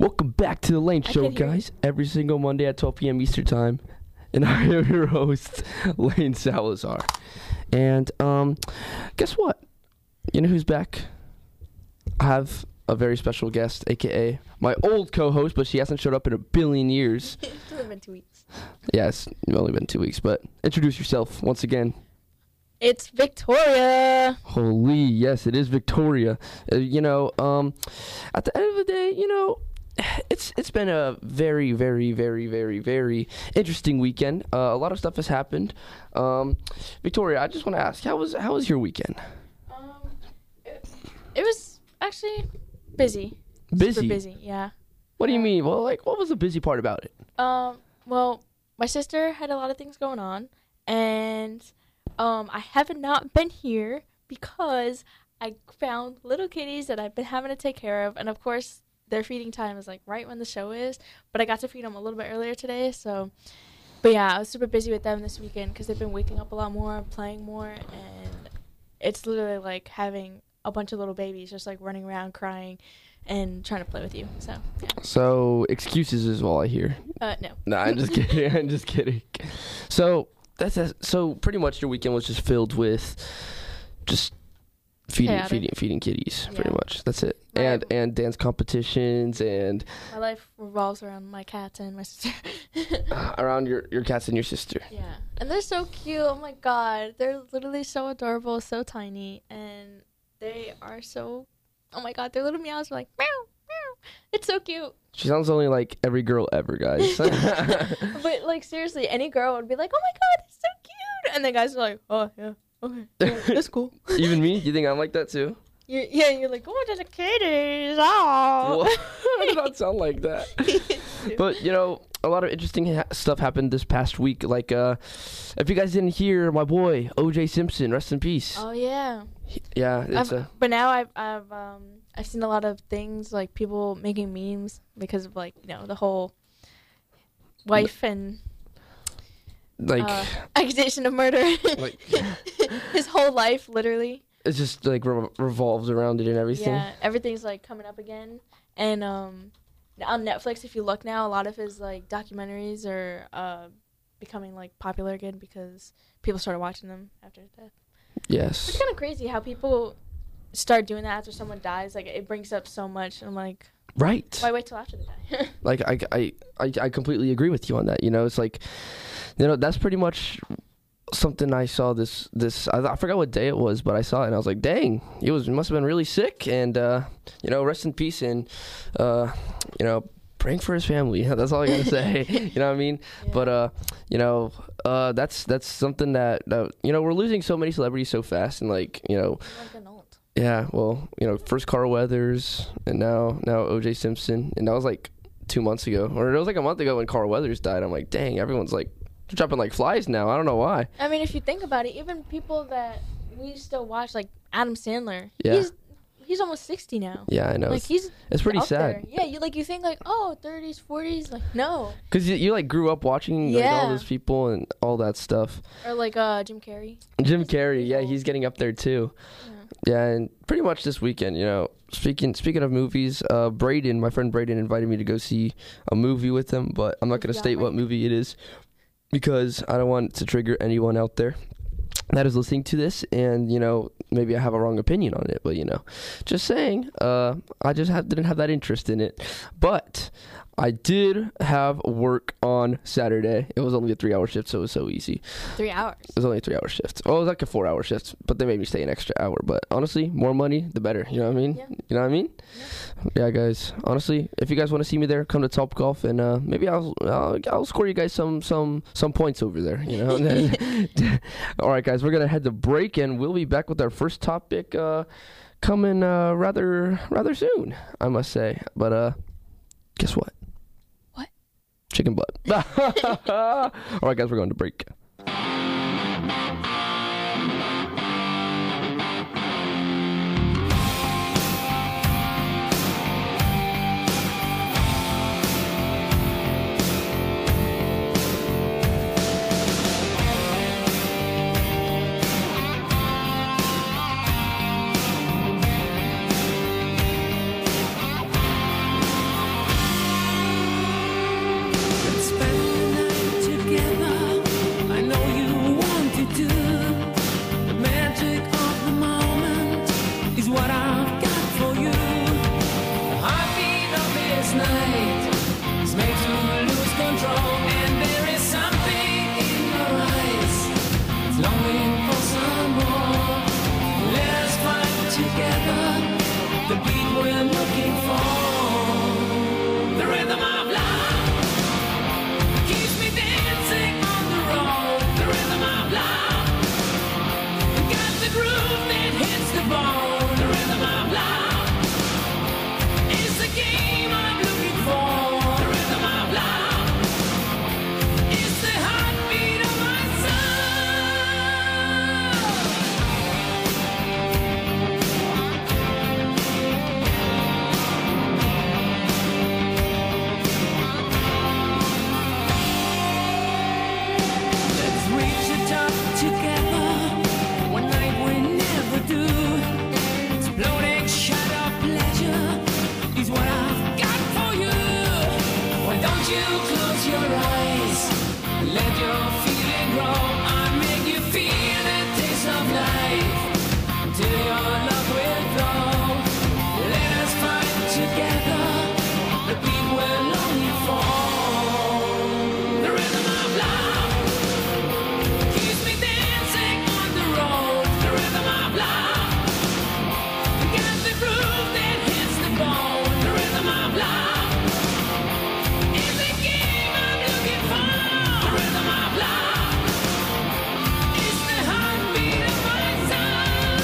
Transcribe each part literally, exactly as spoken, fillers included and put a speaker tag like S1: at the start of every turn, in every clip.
S1: Welcome back to the Lane
S2: I
S1: Show,
S2: can hear
S1: guys. Every single Monday at twelve p.m. Eastern Time. And I am your host, Lane Salazar. And um, guess what? You know who's back? I have a very special guest, a k a my old co-host, but she hasn't showed up in a billion years.
S2: It's only been two weeks.
S1: Yes, it's only been two weeks, but introduce yourself once again.
S2: It's Victoria.
S1: Holy, yes, it is Victoria. Uh, you know, um, at the end of the day, you know, it's it's been a very, very, very, very, very interesting weekend. Uh, a lot of stuff has happened. Um, Victoria, I just want to ask, how was how was your weekend?
S2: Um, it, it was actually busy.
S1: Busy?
S2: Super busy, yeah.
S1: What do you
S2: Uh,
S1: mean? Well, like, what was the busy part about it?
S2: Um, well, my sister had a lot of things going on, and um, I haven't not been here because I found little kitties that I've been having to take care of, and of course, their feeding time is like right when the show is, but I got to feed them a little bit earlier today, so, but yeah, I was super busy with them this weekend because they've been waking up a lot more, playing more, and it's literally like having a bunch of little babies just like running around crying and trying to play with you, so, yeah.
S1: So, excuses is all I hear.
S2: Uh, no.
S1: No, I'm just kidding. I'm just kidding. So, that's a, so pretty much your weekend was just filled with just feeding,
S2: Chaotic.
S1: feeding, feeding kitties. Pretty
S2: Yeah.
S1: much. That's it.
S2: Right.
S1: And and dance competitions and
S2: My life revolves around my cats and my sister.
S1: uh, around your, your cats and your sister.
S2: Yeah. And they're so cute. Oh my god. They're literally so adorable, so tiny. And they are so, oh my god, their little meows are like, meow, meow. It's so cute.
S1: She sounds only like every girl ever, guys.
S2: But like, seriously, any girl would be like, oh my god, it's so cute. And the guys are like, oh yeah, okay, yeah, that's cool.
S1: Even me? You think I'm like that too?
S2: You're, yeah, you're like, oh, there's a kitties. Oh.
S1: Well, I did not sound like that. But, you know, a lot of interesting ha- stuff happened this past week. Like, uh, if you guys didn't hear, my boy, O J Simpson, rest in peace.
S2: Oh yeah.
S1: He- yeah, it's
S2: I've,
S1: a...
S2: but now I've I've um I've seen a lot of things like people making memes because of like, you know, the whole wife and
S1: Like,
S2: uh, accusation of murder.
S1: like
S2: His whole life, literally.
S1: it's just, like, re- revolves around it and everything.
S2: Yeah, everything's like coming up again. And um, on Netflix, if you look now, a lot of his like documentaries are uh becoming like popular again because people started watching them after his death.
S1: Yes.
S2: It's kind of crazy how people start doing that after someone dies. Like, it brings up so much. And I'm like,
S1: Right.
S2: why wait till after they die?
S1: Like, I, I, I, I completely agree with you on that. You know, it's like, you know, that's pretty much something I saw this, this, I, I forgot what day it was, but I saw it and I was like, dang, he was, must have been really sick. And, uh, you know, rest in peace and, uh, you know, praying for his family. That's all I gotta say. You know what I mean?
S2: Yeah.
S1: But, uh, you know, uh, that's, that's something that, that, you know, we're losing so many celebrities so fast and like, you know,
S2: I'm getting old.
S1: yeah, well, you know, first Carl Weathers and now, now O J Simpson. And that was like two months ago, or it was like a month ago when Carl Weathers died. I'm like, dang, everyone's like dropping like flies now. I don't know why.
S2: I mean, if you think about it, even people that we still watch, like Adam Sandler,
S1: Yeah.
S2: he's he's almost sixty now.
S1: Yeah, I know.
S2: Like,
S1: it's,
S2: he's
S1: it's pretty
S2: up
S1: sad.
S2: there. Yeah, you like you think like, oh, thirties, forties, like no.
S1: Because you, you like grew up watching like, all
S2: Yeah.
S1: those people and all that stuff.
S2: Or like uh Jim Carrey.
S1: Jim
S2: He's
S1: Carrey,
S2: pretty
S1: yeah,
S2: old.
S1: he's getting up there too.
S2: Yeah.
S1: Yeah, and pretty much this weekend, you know, speaking speaking of movies, uh, Braden, my friend Braden invited me to go see a movie with him, but I'm not going to
S2: Yeah,
S1: state what
S2: right.
S1: movie it is because I don't want to trigger anyone out there that is listening to this, and, you know, maybe I have a wrong opinion on it, but, you know, just saying, uh, I just have, didn't have that interest in it, but I did have work on Saturday. It was only a three-hour shift, so it was so easy.
S2: Three hours.
S1: It was only a three-hour shift. Well, it was like a four-hour shift, but they made me stay an extra hour. But honestly, more money, the better. You know what I mean?
S2: Yeah.
S1: You know what I mean? Yeah, guys. Honestly, if you guys want to see me there, come to Top Golf, and uh, maybe I'll, I'll I'll score you guys some some some points over there. You know. All right, guys. We're gonna head to break, and we'll be back with our first topic uh, coming uh, rather rather soon, I must say. But uh, guess what?
S2: What?
S1: Chicken butt. All right, guys. We're going to break.
S3: the beat we're looking for. The rhythm of love keeps me dancing on the road. The rhythm of love got the groove that hits the bone. The rhythm of love is the game I'm looking for. The rhythm of love is the heartbeat of my Let's reach the top together. One night we never do. Exploding shot of pleasure is what I've got for you. Why don't you close your eyes? Let your feeling grow. I'll make you feel the taste of life till your love will flow. Let us find together the beat we're longing for. The rhythm of love keeps me dancing on the road. The rhythm of love got the groove that hits the bone. The rhythm of love is the game I'm looking for. The rhythm of love is the heartbeat of my soul.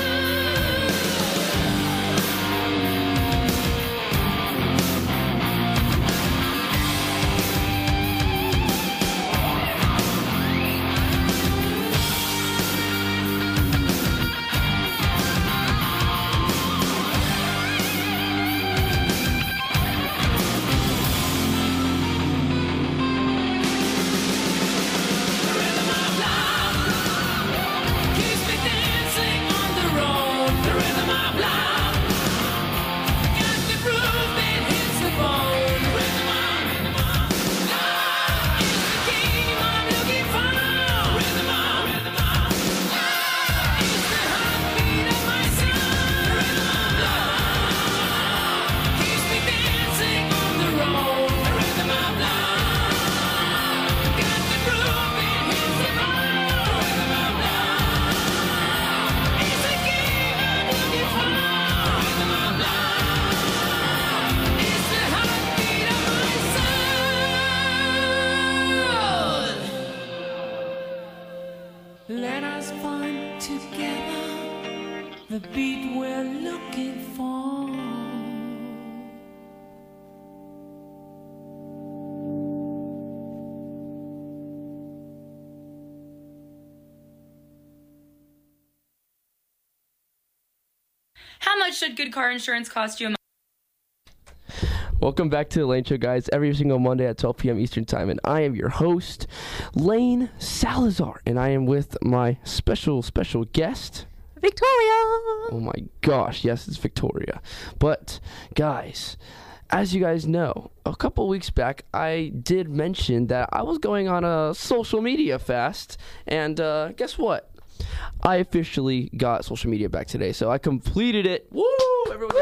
S3: The rhythm of love keeps me dancing on the road. The rhythm of love got the groove that hits the bone. The rhythm of love is the game I'm looking for. The rhythm of love is the heartbeat of my soul. The rhythm of love keeps me dancing on the road. The rhythm of love got the groove that hits the bone. The rhythm of love is the game I'm looking for. The rhythm of love is the heartbeat of my soul. Let us find together the beat we're looking for.
S4: How much should good car insurance cost you a month?
S1: Welcome back to the Lane Show, guys, every single Monday at twelve p.m. Eastern Time, and I am your host, Lane Salazar, and I am with my special, special guest,
S2: Victoria.
S1: Oh my gosh, yes, it's Victoria. But, guys, as you guys know, a couple weeks back, I did mention that I was going on a social media fast, and uh, guess what? I officially got social media back today, so I completed it. Woo! Everyone.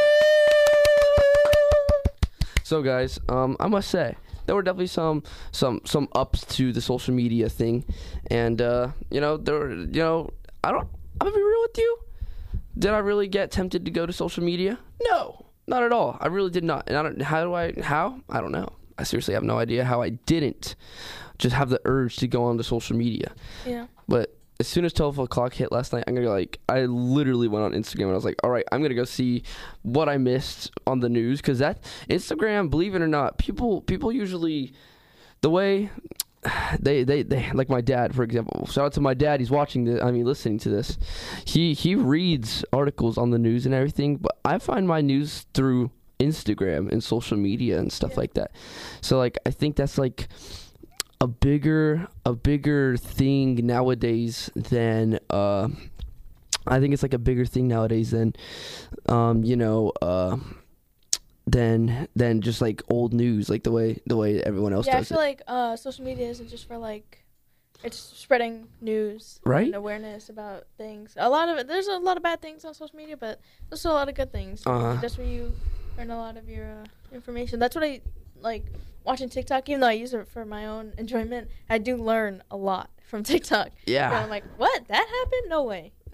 S1: So, guys, um, I must say, there were definitely some some some ups to the social media thing, and uh, you know, there were, you know, I don't. I'm gonna be real with you. Did I really get tempted to go to social media? No, not at all. I really did not. And I don't. How do I? How? I don't know. I seriously have no idea how I didn't just have the urge to go onto social media.
S2: Yeah.
S1: But as soon as twelve o'clock hit last night, I'm gonna like, I literally went on Instagram and I was like, all right, I'm gonna go see what I missed on the news, because that Instagram, believe it or not, people people usually, the way they they they like my dad, for example. Shout out to my dad. He's watching this. I mean, listening to this. He he reads articles on the news and everything, but I find my news through Instagram and social media and stuff
S2: Yeah.
S1: like that. So like, I think that's like a bigger a bigger thing nowadays than uh I think it's like a bigger thing nowadays than um you know uh than than just like old news, like the way the way everyone else
S2: Yeah, I
S1: does
S2: feel
S1: it.
S2: like uh, social media isn't just for like, it's spreading news
S1: Right?
S2: and awareness about things. A lot of it, there's a lot of bad things on social media, but there's also a lot of good things.
S1: Uh-huh.
S2: That's where you learn a lot of your uh, information. That's what I like watching TikTok. Even though I use it for my own enjoyment, I do learn a lot from TikTok.
S1: Yeah.
S2: And I'm like, what? That happened? No way.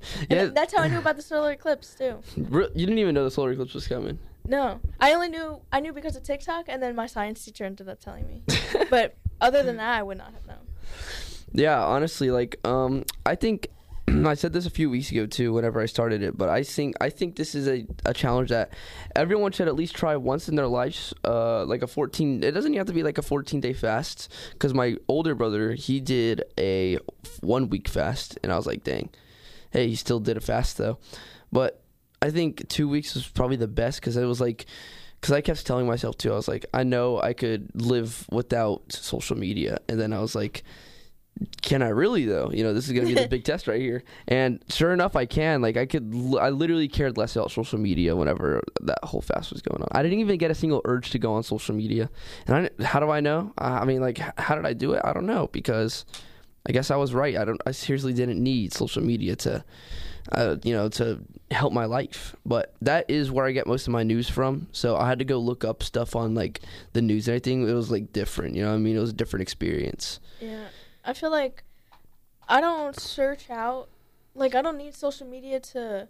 S1: Yeah,
S2: And that's how I knew about the solar eclipse too.
S1: re- you didn't even know the solar eclipse was coming.
S2: No, I only knew I knew because of TikTok, and then my science teacher ended up telling me. But other than that, I would not have known.
S1: Yeah, honestly, like um, I think I said this a few weeks ago too. Whenever I started it, but I think I think this is a, a challenge that everyone should at least try once in their lives. Uh, like a fourteen. It doesn't have to be like a fourteen day fast. Because my older brother, he did a one week fast, and I was like, dang. Hey, he still did a fast though, but I think two weeks was probably the best because it was like, because I kept telling myself too, I was like, I know I could live without social media, and then I was like, can I really though? You know, this is gonna be the big test right here, and sure enough, I can. Like, I could, I literally cared less about social media whenever that whole fast was going on. I didn't even get a single urge to go on social media, and I, how do I know? I mean, like, how did I do it? I don't know because I guess I was right. I don't. I seriously didn't need social media to. Uh, you know, to help my life. But that is where I get most of my news from. So I had to go look up stuff on like the news and everything. It was like different, you know what I mean? It was a different experience.
S2: Yeah, I feel like I don't search out, like I don't need social media to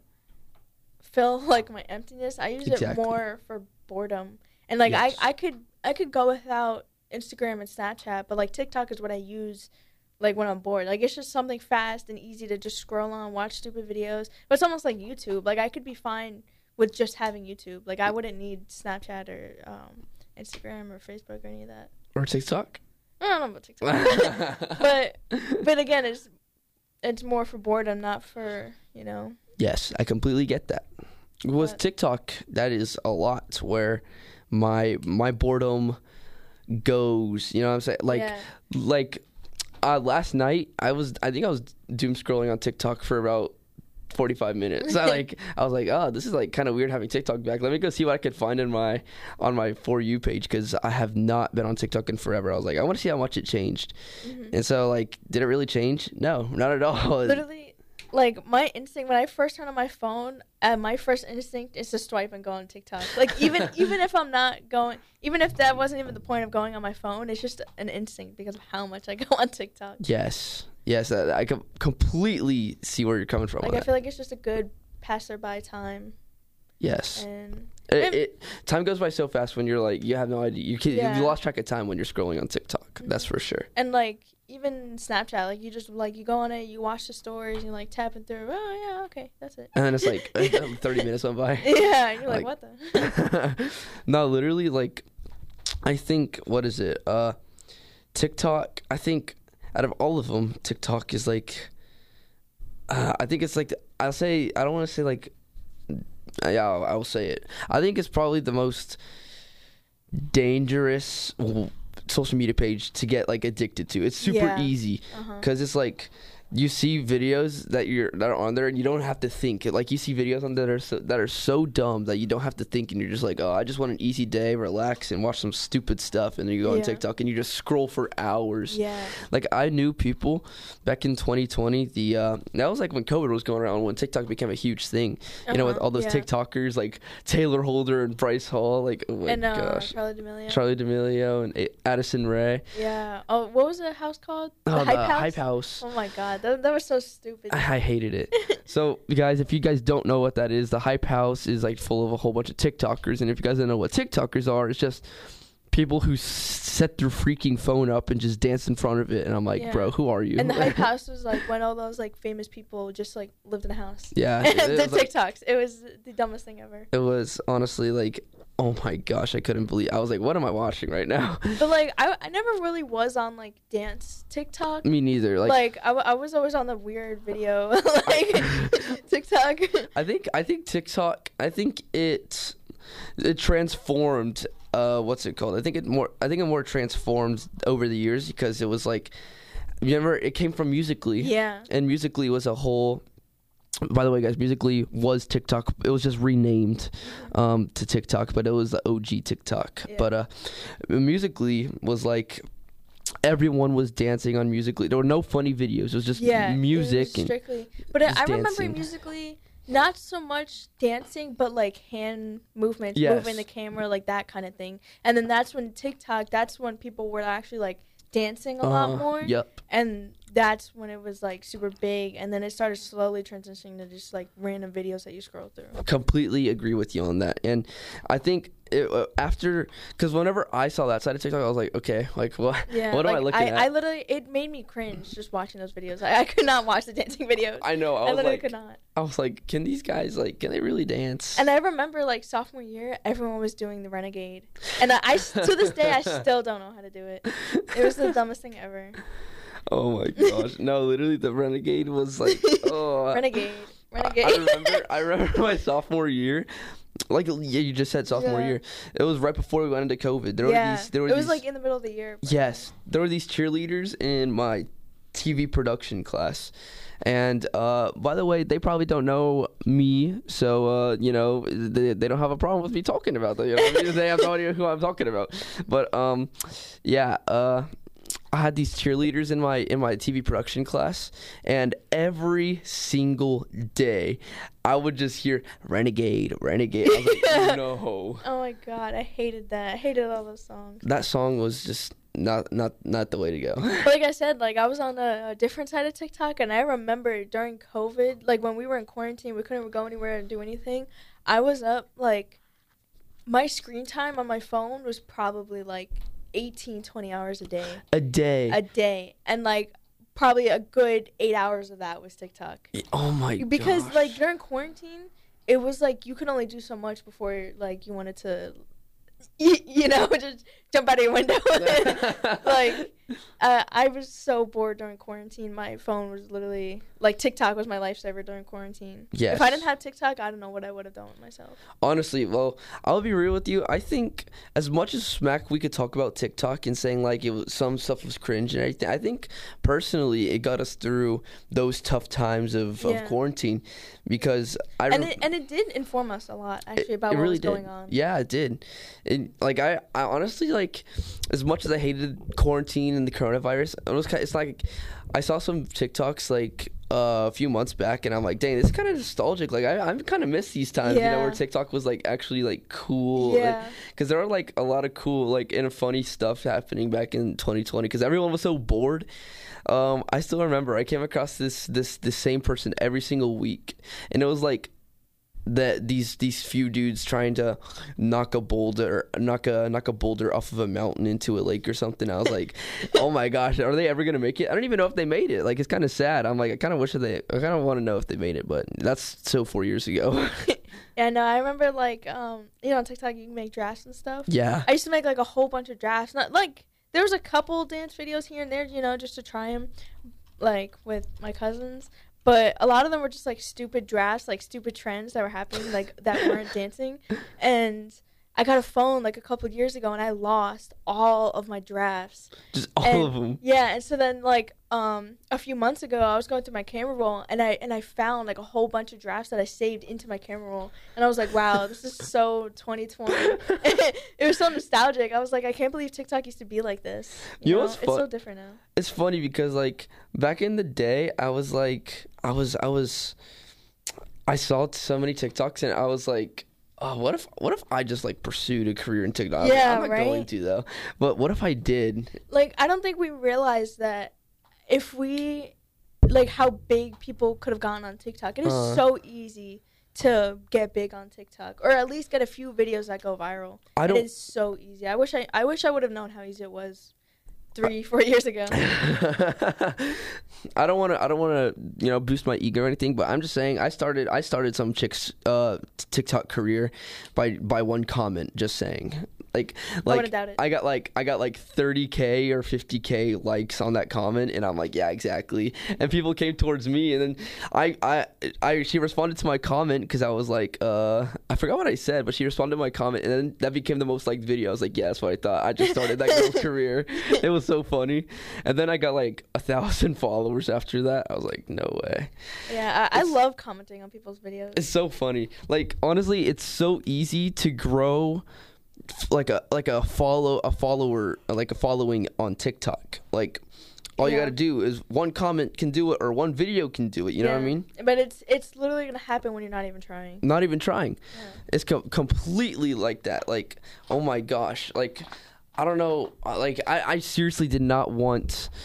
S2: fill like my emptiness. I use
S1: Exactly.
S2: it more for boredom. And like
S1: Yes.
S2: I, I could I could go without Instagram and Snapchat, but like TikTok is what I use like when I'm bored. Like it's just something fast and easy to just scroll on, watch stupid videos. But it's almost like YouTube. Like I could be fine with just having YouTube. Like I wouldn't need Snapchat or um, Instagram or Facebook or any of that.
S1: Or TikTok.
S2: I don't know about TikTok. but but again, it's it's more for boredom, not for, you know.
S1: Yes, I completely get that. With
S2: But-
S1: TikTok, that is a lot where my my boredom goes, you know what I'm saying? Like
S2: Yeah.
S1: like uh, last night I was I think I was doom scrolling on TikTok for about forty-five minutes. I like I was like, "Oh, this is like kind of weird having TikTok back. Let me go see what I could find in my on my For You page cuz I have not been on TikTok in forever." I was like, "I want to see how much it changed."
S2: Mm-hmm.
S1: And so like, did it really change? No, not at all.
S2: Literally, like my instinct when I first turn on my phone, uh, my first instinct is to swipe and go on TikTok. Like even even if I'm not going, even if that wasn't even the point of going on my phone, it's just an instinct because of how much I go on TikTok.
S1: Yes. Yes, I, I can completely see where you're coming from.
S2: Like
S1: on
S2: I
S1: that.
S2: feel like it's just a good passerby time,
S1: Yes.
S2: and
S1: It, it, time goes by so fast when you're like, you have no idea. You, can,
S2: Yeah.
S1: you lost track of time when you're scrolling on TikTok. That's for sure.
S2: and like even Snapchat, like you just like you go on it, you watch the stories, you like tapping through. Oh yeah, okay, that's it.
S1: And then it's like thirty minutes went by.
S2: Yeah, and you're like,
S1: Like-
S2: what the?
S1: No, literally, like, I think, what is it? Uh, TikTok, I think, out of all of them, TikTok is like, uh, I think it's like, I'll say, I don't want to say like, uh, yeah, I'll, I'll say it. I think it's probably the most dangerous w- social media page to get like addicted to. It's super
S2: Yeah.
S1: easy
S2: Uh-huh.
S1: because it's like, you see videos that you're that are on there and you don't have to think. Like you see videos on there that are so, that are so dumb that you don't have to think and you're just like, oh, I just want an easy day, relax and watch some stupid stuff. And then you go on
S2: Yeah.
S1: TikTok and you just scroll for hours.
S2: Yeah.
S1: Like I knew people back in twenty twenty. The uh, that was like when COVID was going around, when TikTok became a huge thing. You know, with
S2: Uh-huh,
S1: all those
S2: yeah.
S1: TikTokers like Taylor Holder and Bryce Hall. Like oh my
S2: And uh,
S1: gosh,
S2: Charlie D'Amelio.
S1: Charlie D'Amelio and A- Addison Rae.
S2: Yeah. Oh, what was the house called? The
S1: Oh,
S2: Hype
S1: the
S2: House.
S1: Hype House.
S2: Oh my god, that that was so stupid.
S1: I I hated it. So, you guys, if you guys don't know what that is, the Hype House is like full of a whole bunch of TikTokers, and if you guys don't know what TikTokers are, it's just people who s- set their freaking phone up and just dance in front of it. And I'm like,
S2: Yeah.
S1: bro, who are you?
S2: And the Hype House was like when all those like famous people just like lived in a house.
S1: Yeah,
S2: And
S1: it
S2: the
S1: was, like-
S2: TikToks. It was the dumbest thing ever.
S1: It was honestly like, oh my gosh, I couldn't believe. I was like, what am I watching right now?
S2: But like I I never really was on like dance TikTok.
S1: Me neither. Like,
S2: Like, I, w- I was always on the weird video like TikTok.
S1: I think I think TikTok. I think it it transformed. Uh, what's it called? I think it more. I think it more transformed over the years because it was like, remember, it came from Musically.
S2: Yeah.
S1: And Musically was a whole. By the way, guys, Musically was TikTok. It was just renamed um, to TikTok, but it was the O G TikTok.
S2: Yeah.
S1: But uh, Musically was like. Everyone was dancing on Musically. There were no funny videos. It was just
S2: Yeah. it was
S1: music and
S2: strictly. But I
S1: just
S2: I remember
S1: dancing.
S2: Musically not so much dancing, but like hand movements,
S1: Yes.
S2: moving the camera, like that kind of thing. And then that's when TikTok. That's when people were actually like dancing a lot
S1: Uh,
S2: more.
S1: Yep.
S2: And that's when it was like super big, and then it started slowly transitioning to just like random videos that you scroll through.
S1: Completely agree with you on that. And I think it, uh, after, because whenever I saw that side of TikTok, I was like, okay, like what?
S2: Yeah,
S1: what
S2: like,
S1: am I looking
S2: I,
S1: at?
S2: I literally, it made me cringe just watching those videos. I, I could not watch the dancing videos.
S1: I know. I,
S2: I
S1: was
S2: literally
S1: like,
S2: could not.
S1: I was like, can these guys like, can they really dance?
S2: And I remember like sophomore year, everyone was doing the Renegade, and I, I to this day I still don't know how to do it. It was the dumbest thing ever.
S1: Oh my gosh! No, literally, the Renegade was like, oh,
S2: Renegade, Renegade.
S1: I, I remember, I remember my sophomore year. Like, yeah, you just said sophomore
S2: Yeah.
S1: year. It was right before we went into COVID. There
S2: yeah,
S1: were these. There were
S2: it was
S1: these,
S2: like in the middle of the year. but-
S1: Yes, there were these cheerleaders in my T V production class. And uh, by the way, they probably don't know me, so uh, you know they, they don't have a problem with me talking about them. You know what I mean? They have no idea who I'm talking about. But um, yeah, uh, I had these cheerleaders in my in my T V production class, and every single day, I would just hear "Renegade, Renegade." I was like, no.
S2: Oh my god, I hated that. I hated all those songs.
S1: That song was just not not not the way to go.
S2: But like I said, like I was on a, a different side of TikTok, and I remember during COVID, like when we were in quarantine, we couldn't go anywhere and do anything. I was up like my screen time on my phone was probably like eighteen, twenty hours a day.
S1: A day.
S2: A day, and like probably a good eight hours of that was TikTok.
S1: Oh my god.
S2: Because like during quarantine, it was like you could only do so much before like you wanted to, you, you know, just jump out of your window. Like uh, I was so bored during quarantine. My phone was literally like TikTok was my lifesaver during quarantine.
S1: Yes.
S2: If I didn't have TikTok, I don't know what I would have done with myself.
S1: Honestly, well, I'll be real with you. I think as much as smack we could talk about TikTok and saying like it was, some stuff was cringe and everything, I think personally it got us through those tough times of,
S2: Yeah.
S1: of quarantine because I
S2: And
S1: re-
S2: it and it did inform us a lot actually about
S1: it
S2: what
S1: really
S2: was
S1: did.
S2: going on.
S1: Yeah, it did. It, like I, I honestly like as much as I hated quarantine and the coronavirus, it was kind it's like I saw some TikToks like uh, a few months back, and I'm like, dang, this is kind of nostalgic. Like I, I kind of miss these times, you know,
S2: Yeah.
S1: where TikTok was like actually like cool.
S2: Yeah.
S1: Because there are like a lot of cool like and funny stuff happening back in twenty twenty. Because everyone was so bored. Um, I still remember I came across this this this same person every single week, and it was like that these these few dudes trying to knock a boulder knock a knock a boulder off of a mountain into a lake or something. I was like, oh my gosh, are they ever gonna make it? I don't even know if they made it. Like it's kind of sad. I'm like, I kind of wish that they. I kind of want to know if they made it, but that's so four years ago.
S2: Yeah, no, I remember like um, you know, on TikTok you can make drafts and stuff.
S1: Yeah.
S2: I used to make like a whole bunch of drafts. Not like there was a couple dance videos here and there, you know, just to try them, like with my cousins. But a lot of them were just like stupid drafts, like stupid trends that were happening, like that weren't dancing. And I got a phone like a couple of years ago, and I lost all of my drafts.
S1: Just all
S2: And-
S1: of them.
S2: Yeah, and so then like um a few months ago, I was going through my camera roll, and I and I found like a whole bunch of drafts that I saved into my camera roll, and I was like, wow, this is so twenty twenty. It was so nostalgic. I was like, I can't believe TikTok used to be like this.
S1: You know what's
S2: it's
S1: fun-
S2: so different now.
S1: It's funny because like back in the day, I was like, I was, I was, I saw so many TikToks, and I was like, oh, what if, what if I just like pursued a career in TikTok? I was like,
S2: Yeah,
S1: I'm not
S2: right?
S1: going to though. But what if I did?
S2: Like, I don't think we realized that if we like how big people could have gotten on TikTok. It is
S1: Uh.
S2: so easy to get big on TikTok, or at least get a few videos that go viral.
S1: I
S2: It
S1: don't.
S2: is so easy. I wish I I wish I would have known how easy it was three, four years ago.
S1: I don't want to. I don't want to. You know, boost my ego or anything. But I'm just saying, I started. I started some chick's uh, TikTok career by by one comment. Just saying, like, like
S2: wouldn't doubt it.
S1: I got like I got like thirty K or fifty K likes on that comment, and I'm like, yeah, exactly. And people came towards me, and then I I, I she responded to my comment because I was like, uh, I forgot what I said, but she responded to my comment, and then that became the most liked video. I was like, yeah, that's what I thought. I just started that girl's career. It was so funny. And then I got like a thousand followers after that. I was like, no way.
S2: Yeah, I, I
S1: It's-
S2: love commenting on people's videos.
S1: It's so funny. Like honestly, it's so easy to grow f- like a like a follow a follower like a following on TikTok. Like all you
S2: Yeah.
S1: got to do is one comment can do it or one video can do it. You know what I
S2: Yeah.
S1: mean?
S2: But it's it's literally gonna happen when you're not even trying.
S1: Not even trying.
S2: Yeah.
S1: It's com- completely like that. Like, oh my gosh. Like, I don't know. uh, Like, I, I seriously did not want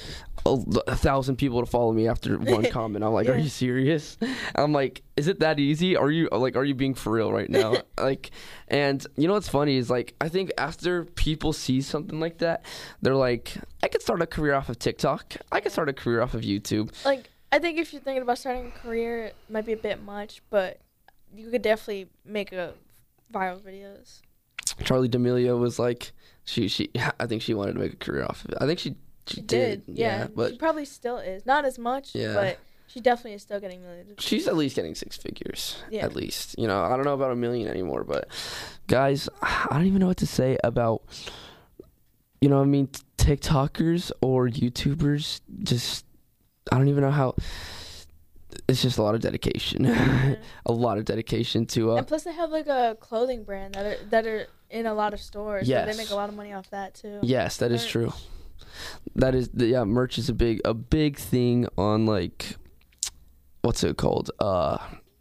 S1: a, a thousand people to follow me after one comment. I'm like,
S2: Yeah.
S1: are you serious? I'm like, is it that easy? Are you like, are you being for real right now? Like, and you know what's funny is like, I think after people see something like that, they're like, I could start a career off of TikTok. I could start a career off of YouTube.
S2: Like, I think if you're thinking about starting a career, it might be a bit much, but you could definitely make a viral videos.
S1: Charlie D'Amelio was like, she she I think she wanted to make a career off of it. I think she she,
S2: She
S1: did,
S2: did, yeah.
S1: but
S2: She probably still is. Not as much,
S1: Yeah.
S2: but she definitely is still getting millions. of
S1: she's at least getting six figures.
S2: Yeah.
S1: At least, you know, I don't know about a million anymore, but guys, I don't even know what to say about, you know, what I mean, TikTokers or YouTubers. Just I don't even know how. It's just a lot of dedication,
S2: Yeah.
S1: a lot of dedication to. Uh,
S2: And plus, they have like a clothing brand that are that are in a lot of stores. So
S1: Yes.
S2: they make a lot of money off that too.
S1: yes, that is
S2: merch.
S1: true. That is the, yeah, merch is a big a big thing on like, what's it called? Uh,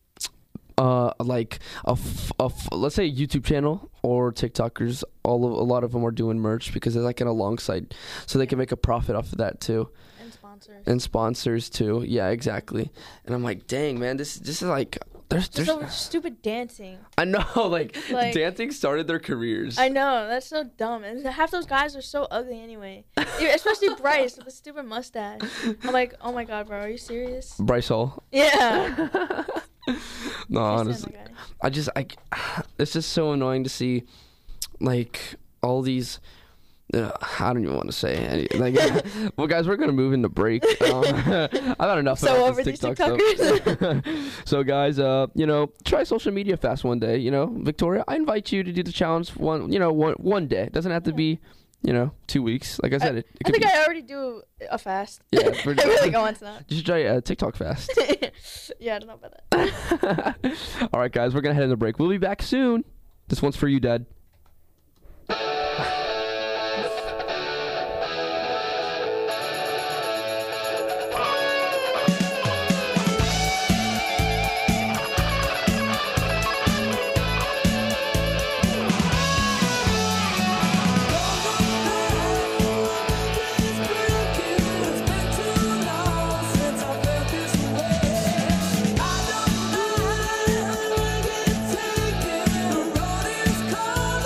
S1: uh, like a, f- a f- let's say a YouTube channel or TikTokers. All of a lot of them are doing merch because they're like an alongside, so they can make a profit off of that too.
S2: And sponsors.
S1: And sponsors too. Yeah, exactly. And I'm like, dang man, this this is like there's
S2: Just
S1: there's
S2: so stupid dancing.
S1: I know like,
S2: Like-
S1: dancing started their careers.
S2: I know, that's so dumb. And half those guys are so ugly anyway. Yeah, especially Bryce with the stupid mustache. I'm like, oh my god, bro, are you serious?
S1: Bryce Hall.
S2: Yeah.
S1: No,
S2: Can't
S1: honestly,
S2: stand that guy.
S1: I just I it's just so annoying to see like all these. Uh, I don't even want to say any, like. Well, guys, we're gonna move into break. Um, I've had enough.
S2: So
S1: about
S2: over
S1: this
S2: these
S1: TikTok stuff. So, guys, uh, you know, try social media fast one day. You know, Victoria, I invite you to do the challenge one. You know, one one day. It doesn't have to be, you know, two weeks. Like I said, it, it
S2: I
S1: could
S2: think
S1: be.
S2: I already do a fast.
S1: Yeah,
S2: I
S1: pretty-
S2: really go into that.
S1: You should try uh, TikTok fast.
S2: Yeah, I don't know about that.
S1: All right, guys, we're gonna head into break. We'll be back soon. This one's for you, Dad.
S3: I don't know, I get taken. The road is cold.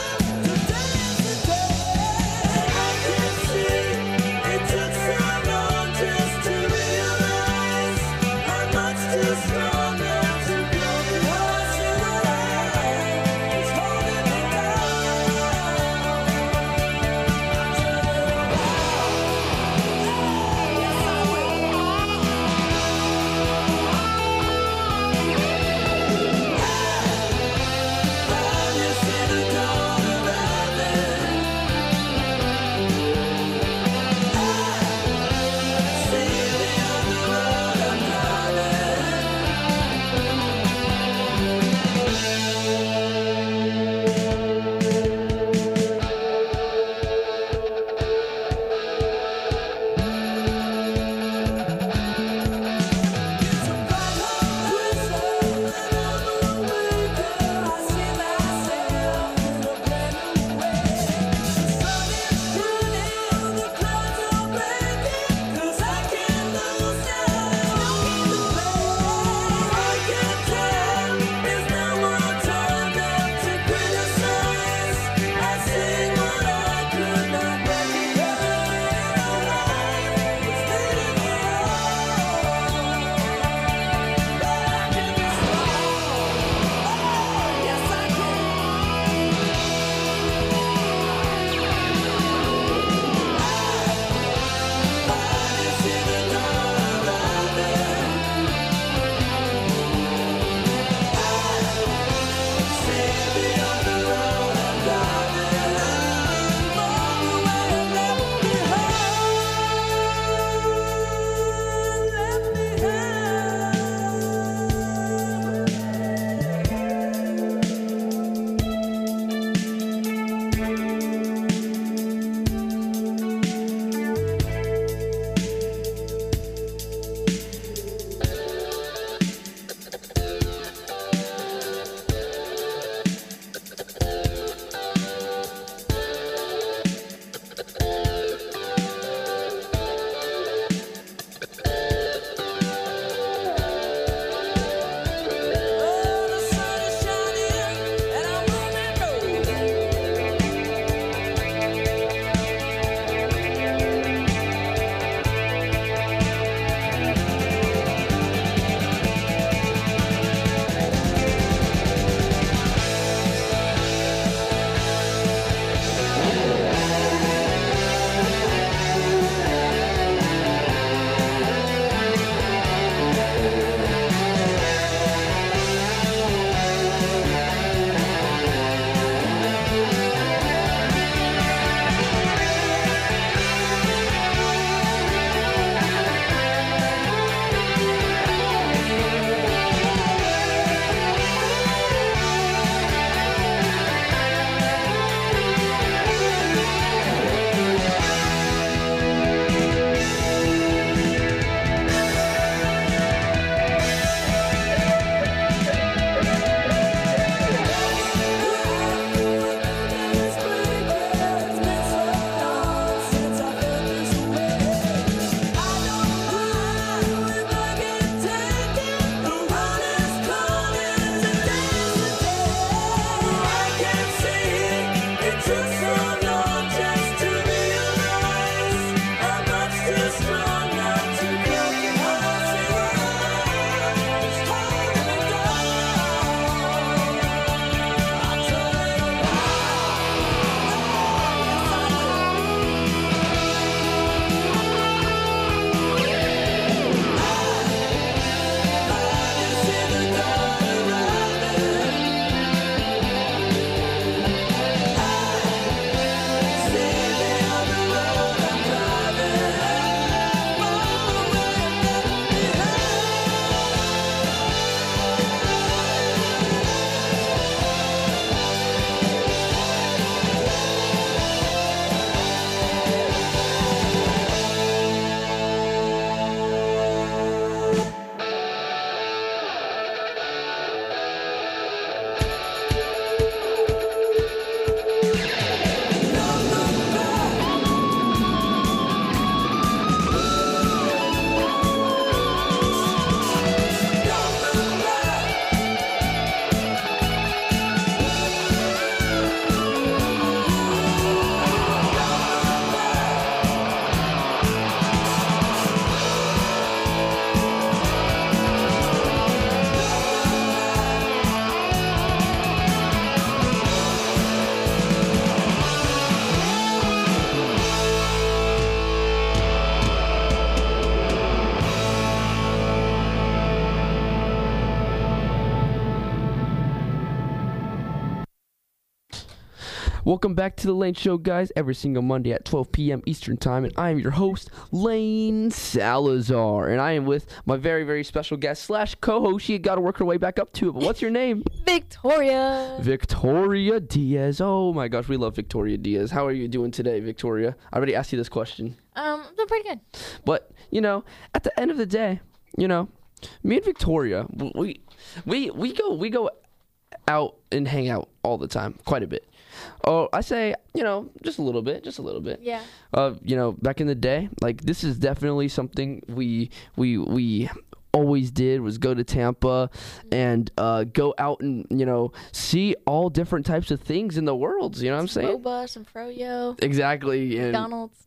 S1: Welcome back to the Lane Show, guys. Every single Monday at twelve p.m. Eastern Time, and I am your host, Lane Salazar, and I am with my very, very special guest slash co-host. She had got to work her way back up to it, but what's your name?
S2: Victoria.
S1: Victoria Diaz. Oh my gosh, we love Victoria Diaz. How are you doing today, Victoria? I already asked you this question,
S2: Um, I'm doing pretty good.
S1: but you know, at the end of the day, you know, me and Victoria, we we we go we go out and hang out all the time, quite a bit. Oh, I say, you know, just a little bit, just a little bit.
S2: Yeah.
S1: Uh, you know, back in the day, like this is definitely something we we we always did was go to Tampa and uh, go out and you know see all different types of things in the world. You know what I'm saying?
S2: Boba, some froyo,
S1: Exactly. And
S2: McDonald's.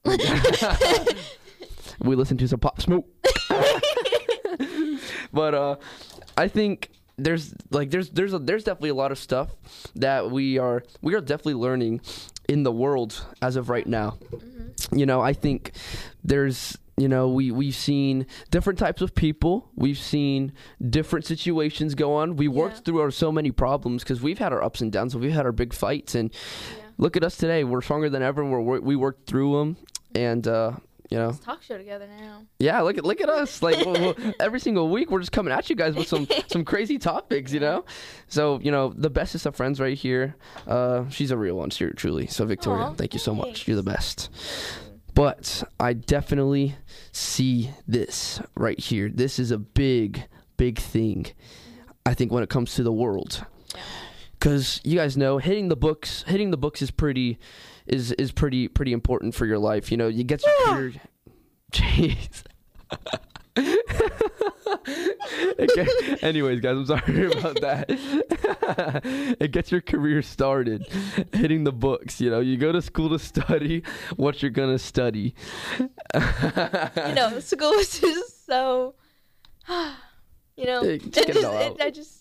S1: we listen to some Pop Smoke. But uh, I think there's like there's there's a, there's definitely a lot of stuff that we are we are definitely learning in the world as of right now. Mm-hmm. You know, I think there's you know we we've seen different types of people, we've seen different situations go on. We worked
S2: Yeah.
S1: through our so many problems because we've had our ups and downs, we've had our big fights, and
S2: Yeah.
S1: look at us today. We're stronger than ever. We're, we we worked through them, and uh, you know.
S2: Let's talk show together now.
S1: Yeah, look at look at us. Like we'll- we'll- every single week, we're just coming at you guys with some some crazy topics, you know. So you know, the bestest of friends right here. Uh, she's a real one, tru- truly. So Victoria,
S2: Aw,
S1: thank you so much.
S2: thanks.
S1: You're the best. But I definitely see this right here. This is a big, big thing. I think when it comes to the world, because you guys know hitting the books, hitting the books is pretty, is is pretty pretty important for your life. You know, you get your career. Jeez. Okay. Anyways, guys, I'm sorry about that. It gets your career started, hitting the books. You know, you go to school to study what you're gonna study.
S2: You know, school is just so. You know,
S1: Hey,
S2: it
S1: just get it
S2: just,
S1: all out.
S2: it, I just.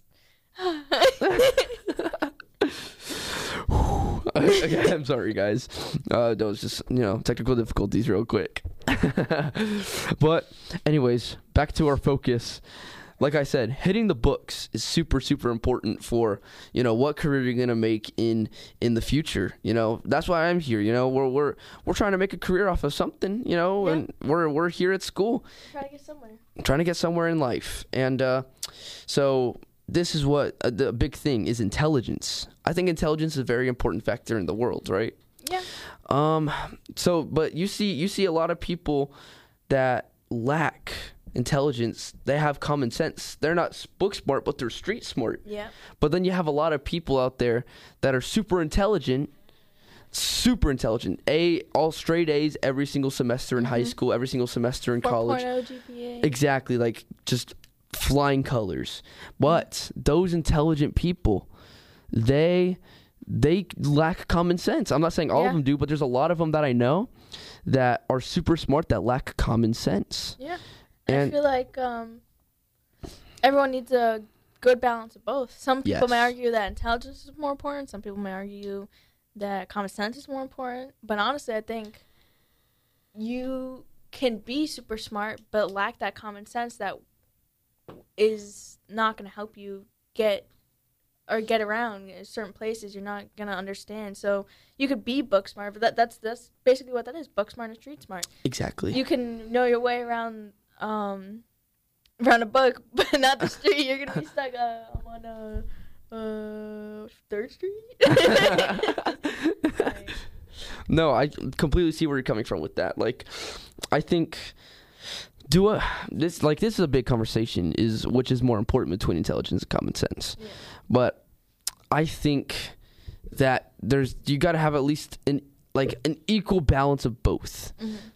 S1: Okay, I'm sorry, guys. Uh, that was just, you know, technical difficulties real quick. But anyways, back to our focus. Like I said, hitting the books is super, super important for, you know, what career you're going to make in in the future. You know, that's why I'm here. You know, we're we're we're trying to make a career off of something, you know,
S2: Yeah.
S1: and we're we're here at school
S2: Try to get somewhere.
S1: trying to get somewhere in life. And uh, so this is what uh, the big thing is: intelligence. I think intelligence is a very important factor in the world, right?
S2: Yeah.
S1: Um. So, but you see, you see a lot of people that lack intelligence. They have common sense. They're not s- book smart, but they're street smart.
S2: Yeah.
S1: But then you have a lot of people out there that are super intelligent, super intelligent. A all straight A's every single semester in high school, every single semester in college.
S2: four point oh G P A.
S1: Exactly, like just flying colors. But those intelligent people, they they lack common sense. I'm not saying all
S2: Yeah.
S1: of them do, but there's a lot of them that I know that are super smart that lack common sense.
S2: Yeah.
S1: And
S2: I feel like um, everyone needs a good balance of both. Some people may
S1: Yes.
S2: argue that intelligence is more important. Some people may argue that common sense is more important. But honestly, I think you can be super smart but lack that common sense that is not going to help you get or get around in certain places you're not going to understand. So you could be book smart, but that, that's that's basically what that is, book smart and street smart.
S1: exactly.
S2: You can know your way around um around a book, but not the street. You're gonna be stuck uh, on uh, uh Third Street. Like,
S1: No, I completely see where you're coming from with that. Like, I think do a this like this is a big conversation is which is more important between intelligence and common sense.
S2: Yeah.
S1: But I think that there's you got to have at least an like an equal balance of both.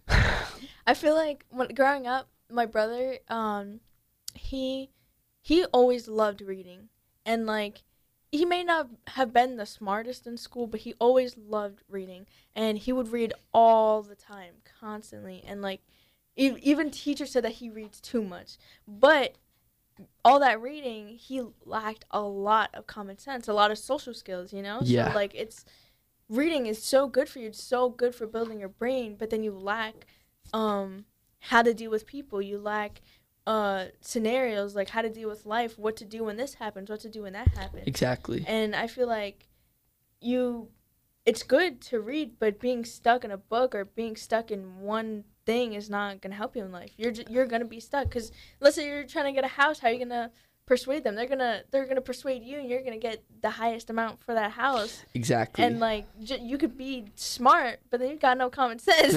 S2: I feel like when growing up, my brother, um, he he always loved reading, and like he may not have been the smartest in school, but he always loved reading, and he would read all the time, constantly, and like e- even teachers said that he reads too much, but all that reading, he lacked a lot of common sense, a lot of social skills, you know?
S1: Yeah.
S2: So like it's reading is so good for you, it's so good for building your brain, but then you lack um how to deal with people. You lack uh scenarios, like how to deal with life, what to do when this happens, what to do when that happens.
S1: Exactly.
S2: And I feel like you it's good to read, but being stuck in a book or being stuck in one thing is not gonna help you in life. You're j- you're gonna be stuck because let's say you're trying to get a house. How are you gonna persuade them? They're gonna they're gonna persuade you, and you're gonna get the highest amount for that house.
S1: Exactly.
S2: And like j- you could be smart, but then you got no common sense.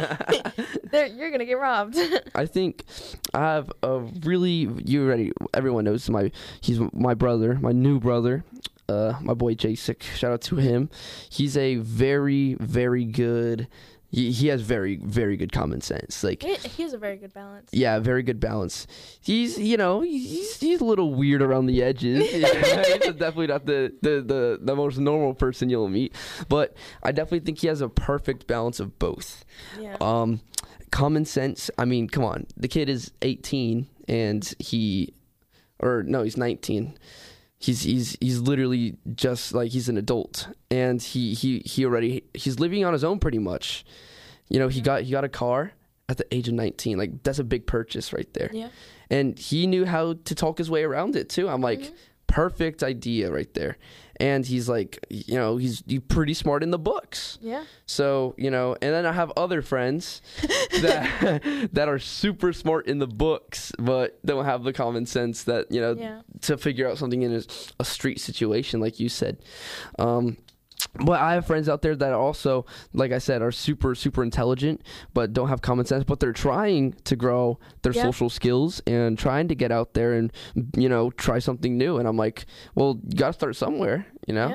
S2: They're- you're gonna get robbed.
S1: I think I have a really you already everyone knows my he's my brother, my new brother, uh, my boy Jacek. Shout out to him. He's a very very good. He, he has very very good common sense. Like
S2: he, he has a very good balance.
S1: yeah, very good balance. He's you know he's he's a little weird around the edges. Yeah, he's definitely not the, the, the, the most normal person you'll meet, but I definitely think he has a perfect balance of both.
S2: Yeah.
S1: Um, common sense. I mean, come on. The kid is eighteen and he, or no, he's nineteen. He's he's he's literally just like he's an adult, and he he he already he's living on his own pretty much. You know, he got he got a car at the age of nineteen. Like that's a big purchase right there.
S2: Yeah.
S1: And he knew how to talk his way around it too. I'm like,
S2: Mhm.
S1: perfect idea right there. And he's like, you know, he's, he's pretty smart in the books.
S2: Yeah.
S1: So, you know, and then I have other friends that that are super smart in the books, but don't have the common sense that, you know,
S2: Yeah.
S1: to figure out something in a, a street situation, like you said. Um, but I have friends out there that also, like I said, are super, super intelligent, but don't have common sense, but they're trying to grow their
S2: Yeah.
S1: social skills and trying to get out there and, you know, try something new. And I'm like, well, you got to start somewhere, you know?
S2: Yeah.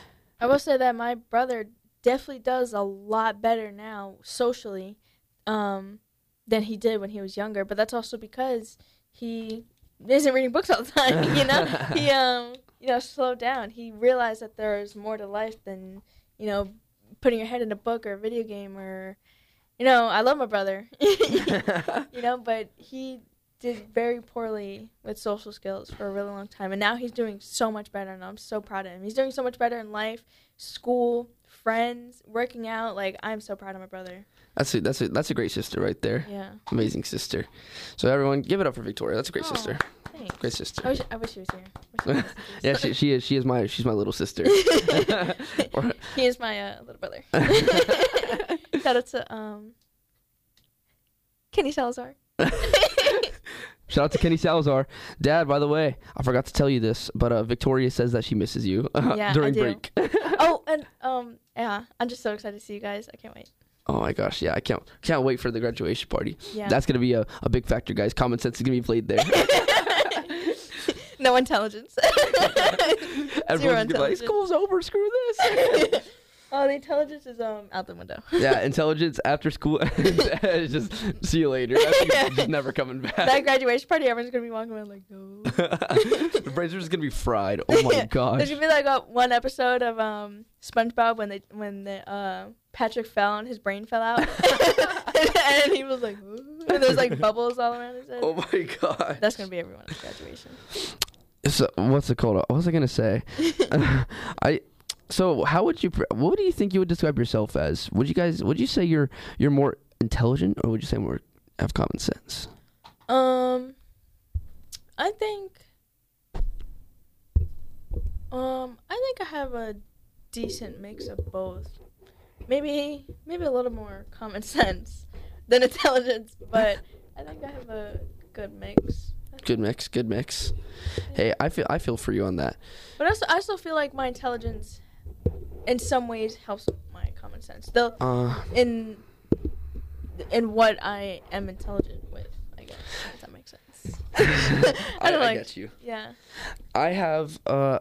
S2: I will say that my brother definitely does a lot better now socially um, than he did when he was younger. But that's also because he isn't reading books all the time. You know, he um, you know, slowed down. He realized that there's more to life than you know putting your head in a book or a video game or, you know, I love my brother. You know, but he did very poorly with social skills for a really long time, and now he's doing so much better, and I'm so proud of him. He's doing so much better in life, school, friends, working out. Like, I'm so proud of my brother.
S1: That's a, that's a, that's a great sister right there.
S2: Yeah.
S1: Amazing sister. So everyone, give it up for Victoria. That's a great
S2: Aw,
S1: sister.
S2: Thanks.
S1: Great sister.
S2: I wish, I wish she was here. Wish she was
S1: Yeah, she, she is. She is my. She's my little sister. Or-
S2: He is my uh, little brother. Shout out to um, Kenny Salazar.
S1: Shout out to Kenny Salazar. Dad, by the way, I forgot to tell you this, but uh, Victoria says that she misses you uh,
S2: Yeah, I
S1: during
S2: do.
S1: break.
S2: Oh, and um, yeah, I'm just so excited to see you guys. I can't wait.
S1: Oh my gosh, yeah, I can't can't wait for the graduation party.
S2: Yeah.
S1: That's gonna be a, a big factor, guys. Common sense is gonna be played there.
S2: No intelligence.
S1: Everyone's gonna be like,
S2: intelligence.
S1: school's over, screw this.
S2: Oh, the intelligence is um out the window.
S1: Yeah, intelligence after school. It's just see you later. That's just never coming back.
S2: That graduation party, everyone's gonna be walking around like, no.
S1: The brains are just gonna be fried. Oh my gosh.
S2: There's gonna be like a, one episode of um SpongeBob when they when the uh Patrick fell and his brain fell out, and he was like, "Ooh," and there's like bubbles all around his head.
S1: Oh my god.
S2: That's gonna be everyone's graduation.
S1: So what's it called? What was I gonna say? I. So how would you? What do you think you would describe yourself as? Would you guys? Would you say you're you're more intelligent, or would you say more have common sense?
S2: Um, I think, um, I think I have a decent mix of both. Maybe, maybe a little more common sense than intelligence, but I think I have a good mix.
S1: Good mix. Good mix. Hey, I feel I feel for you on that.
S2: But also, I still feel like my intelligence, in some ways, helps my common sense. Though,
S1: Uh,
S2: in in what I am intelligent with, I guess if that makes sense.
S1: I,
S2: don't
S1: I
S2: like-
S1: get you.
S2: Yeah.
S1: I have, uh,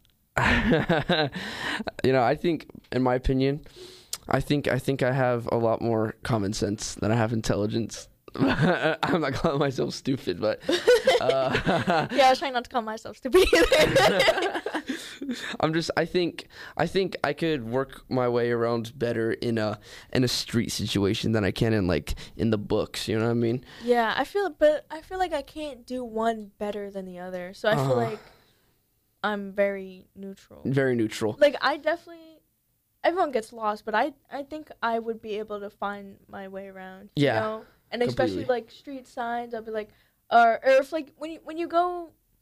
S1: you know, I think, in my opinion, I think I think I have a lot more common sense than I have intelligence. I'm not calling myself stupid, but uh,
S2: Yeah, I was trying not to call myself stupid either.
S1: I'm just. I think. I think I could work my way around better in a in a street situation than I can in like in the books. You know what I mean?
S2: Yeah, I feel, but I feel like I can't do one better than the other. So I feel
S1: Uh.
S2: like I'm very neutral.
S1: Very neutral.
S2: Like I definitely, everyone gets lost, but I I think I would be able to find my way around.
S1: Yeah,
S2: You know? And especially
S1: completely.
S2: like street signs, I'll be like, or or if like when you when you go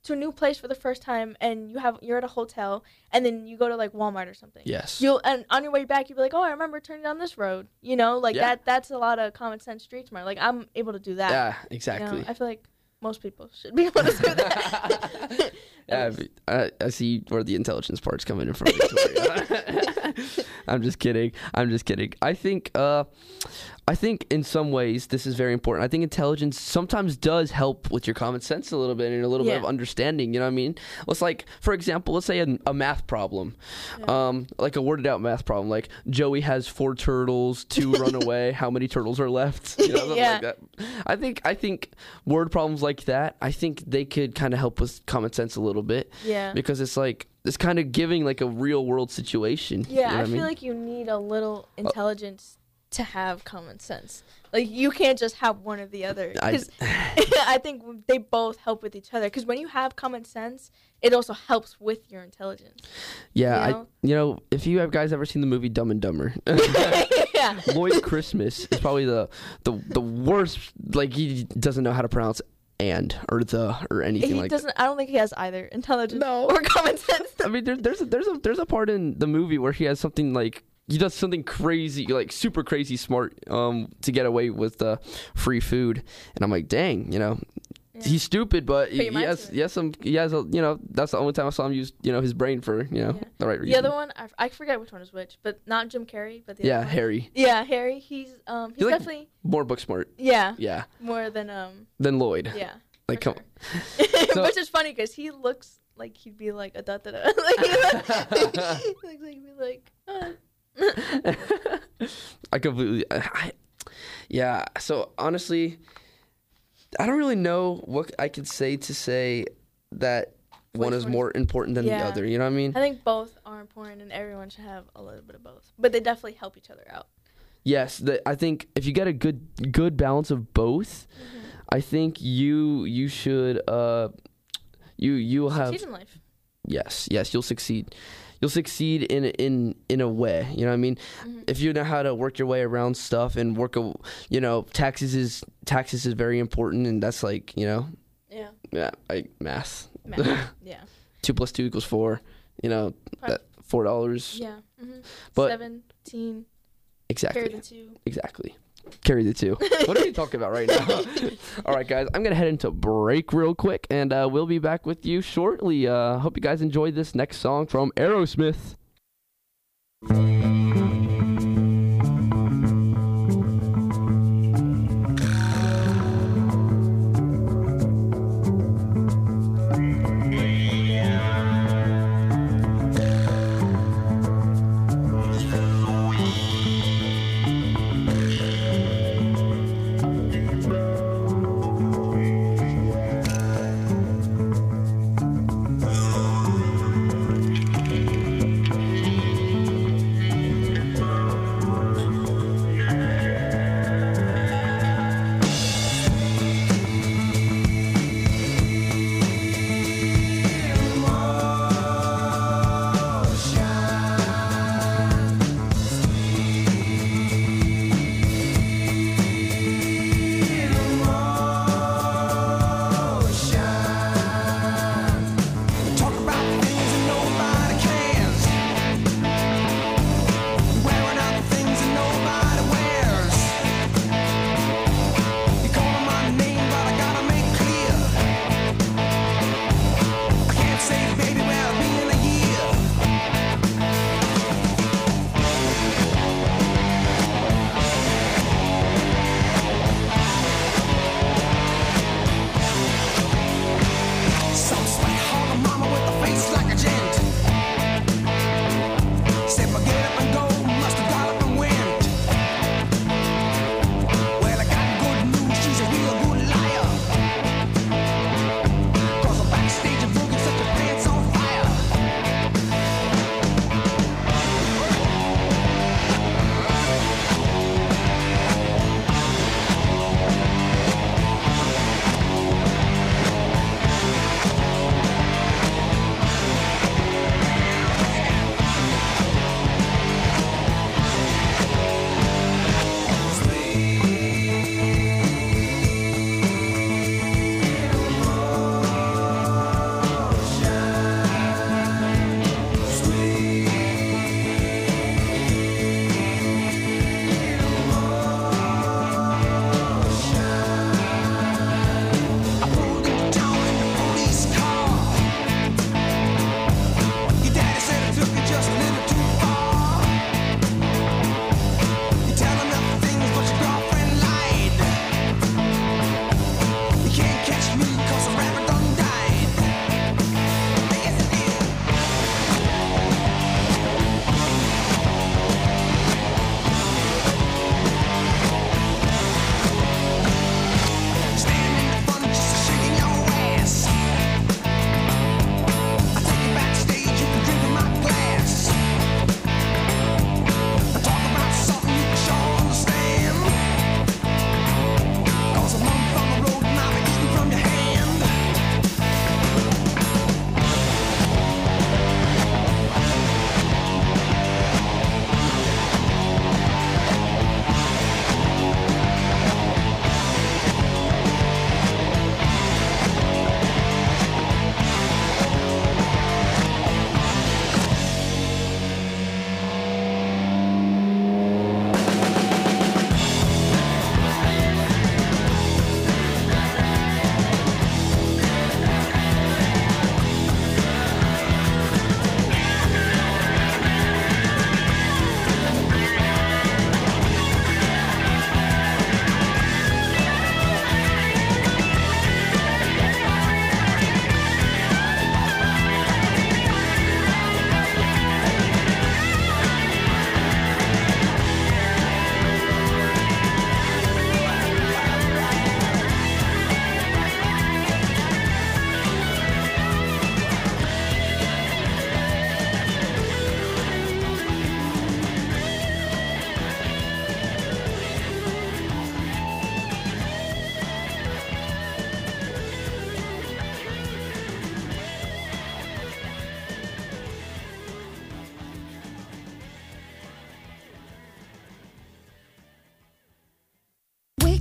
S2: to a new place for the first time and you have you're at a hotel and then you go to like Walmart or something.
S1: Yes.
S2: You'll and on your way back you'll be like, oh, I remember turning down this road. You know, like
S1: Yeah.
S2: that. That's a lot of common sense street smart. Like I'm able to do that.
S1: Yeah,
S2: you know?
S1: exactly.
S2: I feel like most people should be able to do that.
S1: Yeah, I, I see where the intelligence part's coming in from Victoria. I'm just kidding. I'm just kidding. I think, uh, I think in some ways this is very important. I think intelligence sometimes does help with your common sense a little bit and a little
S2: Yeah.
S1: bit of understanding. You know what I mean? It's like, for example, let's say a, a math problem,
S2: Yeah.
S1: um, like a worded out math problem. Like Joey has four turtles, two run away. How many turtles are left? You know, something
S2: Yeah.
S1: like that. I think I think word problems like that. I think they could kind of help with common sense a little bit.
S2: Yeah.
S1: Because it's like it's kind of giving like a real world situation.
S2: Yeah,
S1: you know
S2: I
S1: what
S2: feel
S1: mean?
S2: like you need a little intelligence to have common sense. Like you can't just have one or the other.
S1: I-
S2: 'Cause I think they both help with each other. Because when you have common sense, it also helps with your intelligence.
S1: yeah,
S2: you
S1: I
S2: know?
S1: you know if you have guys ever seen the movie Dumb and Dumber,
S2: Yeah.
S1: Lloyd Christmas is probably the the the worst. Like he doesn't know how to pronounce and or the or anything
S2: He
S1: like that.
S2: doesn't. I don't think he has either intelligence
S1: No.
S2: or common sense.
S1: I mean, there, there's a, there's a there's a part in the movie where he has something like he does something crazy, like super crazy smart, um, to get away with uh, free food, and I'm like, dang, you know,
S2: Yeah.
S1: he's stupid, but he,
S2: your
S1: he
S2: mind
S1: has
S2: to it.
S1: he has some he has a you know that's the only time I saw him use you know his brain for you know
S2: Yeah.
S1: the right
S2: The
S1: reason.
S2: other one, I, I forget which one is which, but not Jim Carrey, but the
S1: yeah,
S2: other one.
S1: Harry,
S2: Yeah, Harry. He's um he's
S1: He's like-
S2: definitely
S1: more book smart,
S2: yeah
S1: yeah,
S2: more than um
S1: than Lloyd.
S2: yeah.
S1: Like,
S2: for
S1: come-
S2: sure.
S1: So-
S2: Which is funny because he looks like he'd be like a da da da. Like he looks like he'd be like. Uh.
S1: I completely, I, I, yeah. So honestly, I don't really know what I could say to say that one
S2: Which
S1: is
S2: one is-
S1: more important than the
S2: Yeah.
S1: other. You know what I mean?
S2: I think both are important, and everyone should have a little bit of both. But they definitely help each other out.
S1: Yes, the, I think if you get a good good balance of both, I think you you should uh you you will have
S2: Succeed in life.
S1: yes yes you'll succeed. You'll succeed in in in a way. You know what I mean?
S2: Mhm.
S1: If you know how to work your way around stuff and work a, you know, taxes is taxes is very important, and that's like, you know,
S2: Yeah.
S1: yeah, I math.
S2: Math. Yeah.
S1: Two plus two equals four. You know,
S2: Five.
S1: that four dollars.
S2: Yeah. Mm-hmm.
S1: But-
S2: Seventeen.
S1: Exactly.
S2: Carry the two.
S1: Exactly. Carry the two. What are you talking about right now? All right, guys. I'm going to head into break real quick, and uh, we'll be back with you shortly. Uh, hope you guys enjoyed this next song from Aerosmith.
S3: Talk about things that nobody cares. Wearing out the things that nobody wears. You call my name, but I gotta make clear. I can't say, baby, where I'll be in a year. Some sweet hog mama with a face like a gent. Said my get up and go must have got up and went. Well, I got good news, she's a real good liar. Cause I'm backstage and boogie set your pants on fire.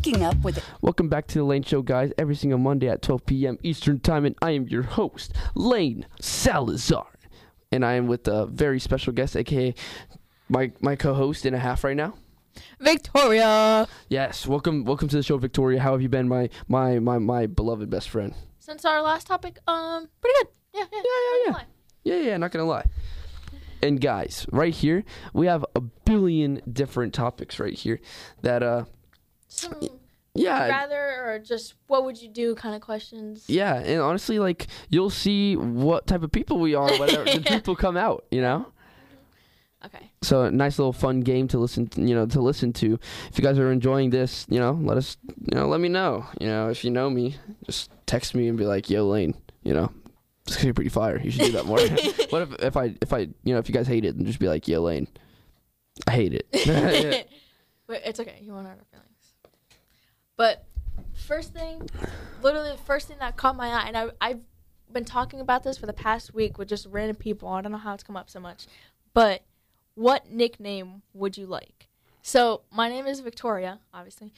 S5: Waking up with
S1: Welcome back to the Lane Show, guys. Every single Monday at twelve p.m. Eastern Time, and I am your host, Lane Salazar. And I am with a very special guest, aka my my co-host and a half right now.
S2: Victoria.
S1: Yes, welcome welcome to the show, Victoria. How have you been, my my my my beloved best friend?
S2: Since our last topic, um, pretty good. Yeah, yeah,
S1: Yeah, yeah, yeah.
S2: lie.
S1: Yeah, yeah, not gonna lie. And guys, right here we have a billion different topics right here that uh
S2: Some
S1: yeah
S2: rather or just what would you do kind of questions.
S1: yeah, and honestly, like, you'll see what type of people we are whenever the people come out, you know.
S2: Okay.
S1: So a nice little fun game to listen, to, you know, to listen to. If you guys are enjoying this, you know, let us, you know, let me know. You know, if you know me, just text me and be like, "Yo, Lane," you know, it's gonna be pretty fire. You should do that more. What if if I if I you know if you guys hate it, then just be like, "Yo, Lane, I hate it."
S2: But it's okay. You won't hurt our feelings. But first thing, literally the first thing that caught my eye, and I I've been talking about this for the past week with just random people. I don't know how it's come up so much, but what nickname would you like? So my name is Victoria, obviously,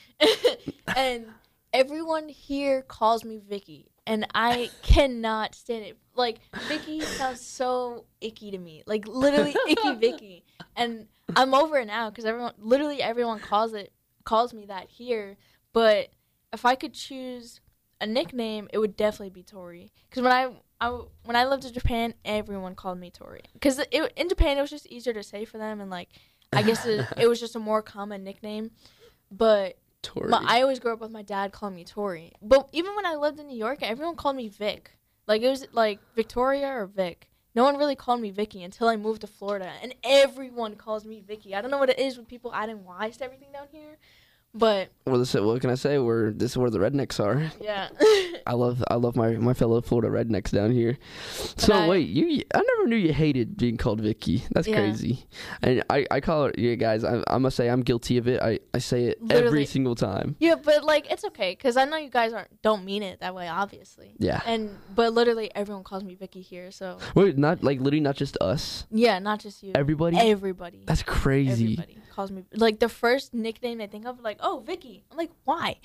S2: and everyone here calls me Vicky, and I cannot stand it. Like, Vicky sounds so icky to me, like literally icky Vicky, and I'm over it now because everyone, literally everyone calls it calls me that here. But if I could choose a nickname, it would definitely be Tori. Because when I, I when I lived in Japan, everyone called me Tori. Because in Japan, it was just easier to say for them, and like I guess it, it was just a more common nickname. But
S1: Tori.
S2: my, I always grew up with my dad calling me Tori. But even when I lived in New York, everyone called me Vic. Like, it was like Victoria or Vic. No one really called me Vicky until I moved to Florida, and everyone calls me Vicky. I don't know what it is with people adding Y's to everything down here, but
S1: Well, this, what can I say? We're this is where the rednecks are.
S2: yeah.
S1: I love I love my, my fellow Florida rednecks down here. So
S2: I-
S1: wait, you I never knew you hated being called Vicky. That's
S2: Yeah.
S1: crazy. And I, I call it, yeah, guys, I, I must say I'm guilty of it. I, I say it every
S2: Literally.
S1: single time.
S2: Yeah, but like it's okay because I know you guys aren't don't mean it that way, obviously.
S1: Yeah.
S2: And but literally everyone calls me Vicky here, so
S1: Wait, not like literally not just us.
S2: yeah, not just you.
S1: Everybody?
S2: Everybody.
S1: That's crazy.
S2: Everybody calls me like the first nickname I think of, like, oh, Vicky. I'm like, why?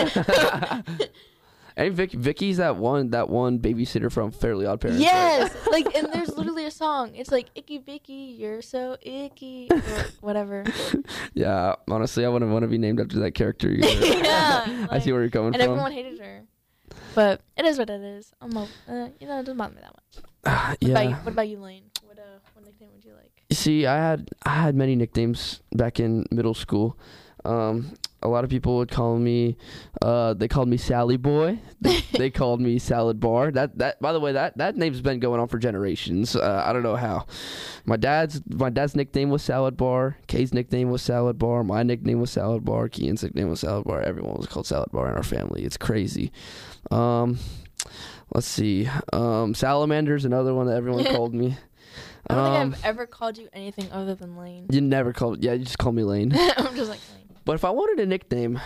S1: And Vic, Vicky's that one that one babysitter from Fairly Odd Parents. right?
S2: Yes, like, and there's literally a song. It's like, icky Vicky, you're so icky, or whatever.
S1: Yeah, honestly, I wouldn't want to be named after that character either.
S2: Yeah,
S1: I see where you're coming
S2: And
S1: from.
S2: everyone hated her. But it is what it is. I'm a, uh, you know, it doesn't bother me that much. What
S1: yeah.
S2: about you? What about you, Lane? What uh, what nickname would you like?
S1: You see, I had I had many nicknames back in middle school. Um, a lot of people would call me. Uh, they called me Sally Boy. They, they called me Salad Bar. That that by the way, that that name's been going on for generations. Uh, I don't know how. My dad's my dad's nickname was Salad Bar. Kay's nickname was Salad Bar. My nickname was Salad Bar. Kian's nickname was Salad Bar. Everyone was called Salad Bar in our family. It's crazy. Um, let's see. Um, Salamander's another one that everyone called me.
S2: I don't
S1: Um,
S2: think I've ever called you anything other than Lane.
S1: You never called. Yeah, you just call me Lane.
S2: I'm just like Lane.
S1: But if I wanted a nickname,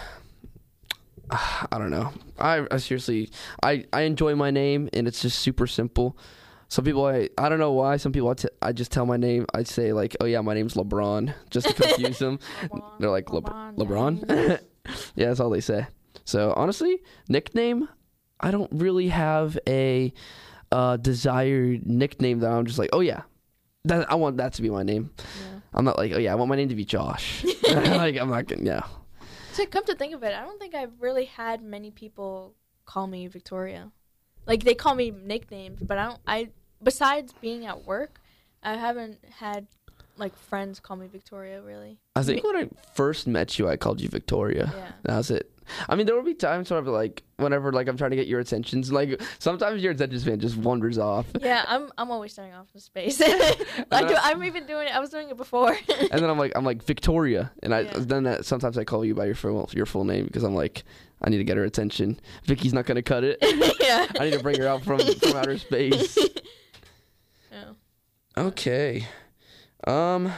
S1: I don't know. I, I seriously, I, I enjoy my name, and it's just super simple. Some people, I, I don't know why. Some people, I, t- I just tell my name. I say like, oh yeah, my name's LeBron, just to confuse them.
S2: LeBron,
S1: They're like, Le-
S2: LeBron
S1: LeBron? Yeah, that's all they say. So honestly, nickname, I don't really have a uh, desired nickname that I'm just like, oh yeah, that I want that to be my name.
S2: Yeah.
S1: I'm not like, oh yeah, I want my name to be Josh. Like, I'm not gonna, yeah.
S2: To come to think of it, I don't think I've really had many people call me Victoria. Like, they call me nicknames, but I don't. I besides being at work, I haven't had like friends call me Victoria really.
S1: I think when I first met you, I called you Victoria.
S2: Yeah.
S1: That was it. I mean, there will be times where I'm like, whenever like I'm trying to get your attentions, like sometimes your attention span just wanders off.
S2: Yeah, I'm I'm always staring off into space. I do, I'm even doing it. I was doing it before.
S1: And then I'm like, I'm like Victoria, and I
S2: Yeah.
S1: then that, sometimes I call you by your full your full name because I'm like, I need to get her attention. Vicky's not gonna cut it.
S2: Yeah.
S1: I need to bring her out from from outer space.
S2: Yeah.
S1: Okay, um,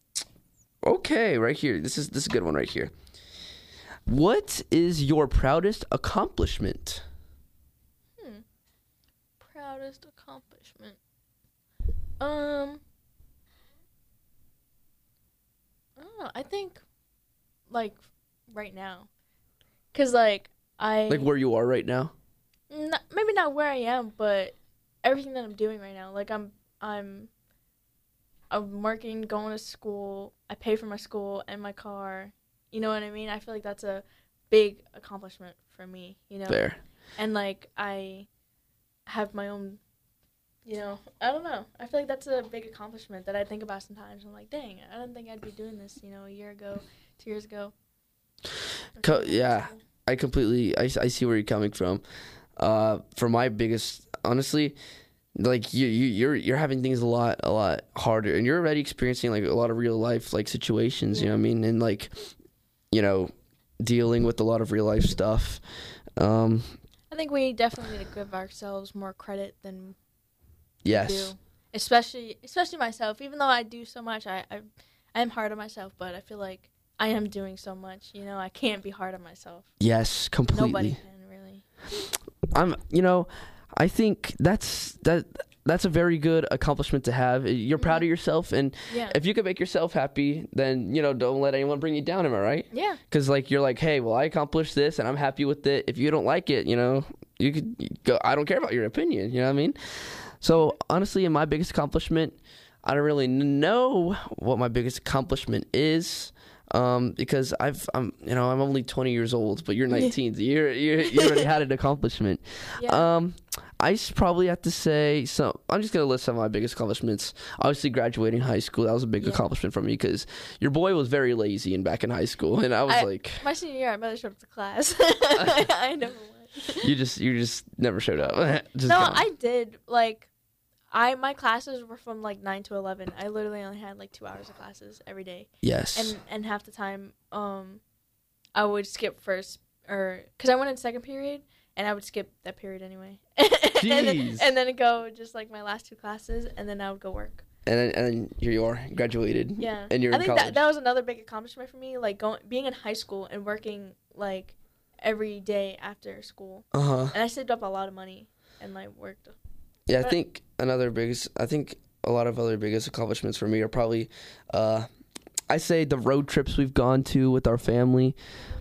S1: okay, right here. This is this is a good one right here. What is your proudest accomplishment?
S2: Hmm. Proudest accomplishment. Um. I don't know. I think, like, right now, Cause like I
S1: Like where you are right now?
S2: not, maybe not where I am, but everything that I'm doing right now. Like I'm I'm I'm working, going to school. I pay for my school and my car. You know what I mean? I feel like that's a big accomplishment for me. You know.
S1: Fair.
S2: And like I have my own. You know, I don't know. I feel like that's a big accomplishment that I think about sometimes. I'm like, dang, I don't think I'd be doing this, you know, a year ago, two years ago.
S1: Co- yeah, I completely, I, I see where you're coming from. Uh, for my biggest, honestly, like you, you, you're, you're having things a lot, a lot harder, and you're already experiencing like a lot of real life like situations. You know what I mean? And like, you know, dealing with a lot of real life stuff. Um,
S2: I think we definitely need to give ourselves more credit than.
S1: Yes.
S2: Do. Especially, especially myself. Even though I do so much, I, I, I am hard on myself. But I feel like I am doing so much. You know, I can't be hard on myself.
S1: Yes, completely.
S2: Nobody can really.
S1: I'm, you know, I think that's that. That's a very good accomplishment to have. You're proud of yourself, and
S2: Yeah.
S1: if you can make yourself happy, then you know, don't let anyone bring you down. Am I right?
S2: Yeah.
S1: Because like you're like, hey, well, I accomplished this, and I'm happy with it. If you don't like it, you know, you could you go. I don't care about your opinion. You know what I mean? So honestly, in my biggest accomplishment, I don't really know what my biggest accomplishment is, um, because I've, I'm, you know, I'm only twenty years old, but you're nineteen. So you're, you're, you already had an accomplishment.
S2: Yeah.
S1: Um, I s- probably have to say so. I'm just gonna list some of my biggest accomplishments. Obviously, graduating high school, that was a big
S2: Yeah.
S1: accomplishment for me because your boy was very lazy and back in high school, and I was
S2: I-
S1: like,
S2: My senior year, I barely showed up to class. I never went.
S1: you just, you just never showed up. Just
S2: No,
S1: gone.
S2: I did. Like, I my classes were from like nine to eleven. I literally only had like two hours of classes every day.
S1: yes,
S2: and and half the time um I would skip first or because I went in second period and I would skip that period anyway. and, then,
S1: Jeez.
S2: and then go just like my last two classes and then I would go work.
S1: and then, and then here you are, graduated.
S2: Yeah,
S1: and you're
S2: I
S1: in
S2: think
S1: college.
S2: that that was another big accomplishment for me, like going being in high school and working like every day after school.
S1: Uh huh.
S2: And I saved up a lot of money and like worked.
S1: Yeah, I
S2: But-
S1: think another biggest. I think a lot of other biggest accomplishments for me are probably, uh, I say the road trips we've gone to with our family,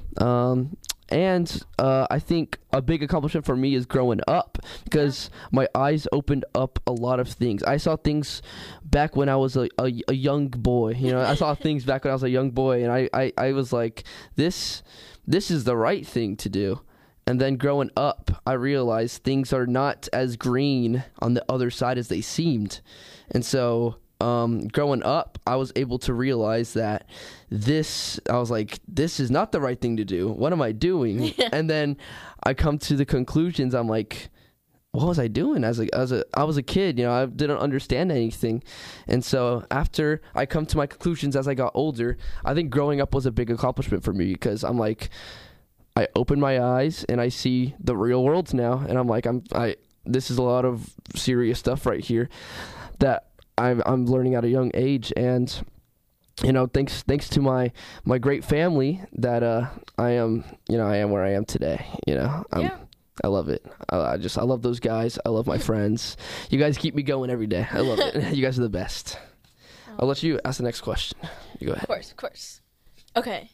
S1: um, and uh, I think a big accomplishment for me is growing up because my eyes opened up a lot of things. I saw things back when I was a, a, a young boy. You know, I saw things back when I was a young boy, and I, I, I was like, this this is the right thing to do. And then growing up, I realized things are not as green on the other side as they seemed. And so um, growing up, I was able to realize that this, I was like, this is not the right thing to do. What am I doing? And then I come to the conclusions. I'm like, what was I doing as a, as a, I was a kid, you know, I didn't understand anything. And so after I come to my conclusions as I got older, I think growing up was a big accomplishment for me because I'm like, I open my eyes and I see the real world now, and I'm like, I'm, I, this is a lot of serious stuff right here that I'm, I'm learning at a young age, and you know, thanks, thanks to my, my great family that, uh, I am, you know, I am where I am today. You know, I'm,
S2: Yeah.
S1: I love it. I, I just, I love those guys. I love my friends. You guys keep me going every day. I love it. You guys are the best. I'll let you ask the next question. You go
S2: Of
S1: ahead.
S2: course, of course. Okay.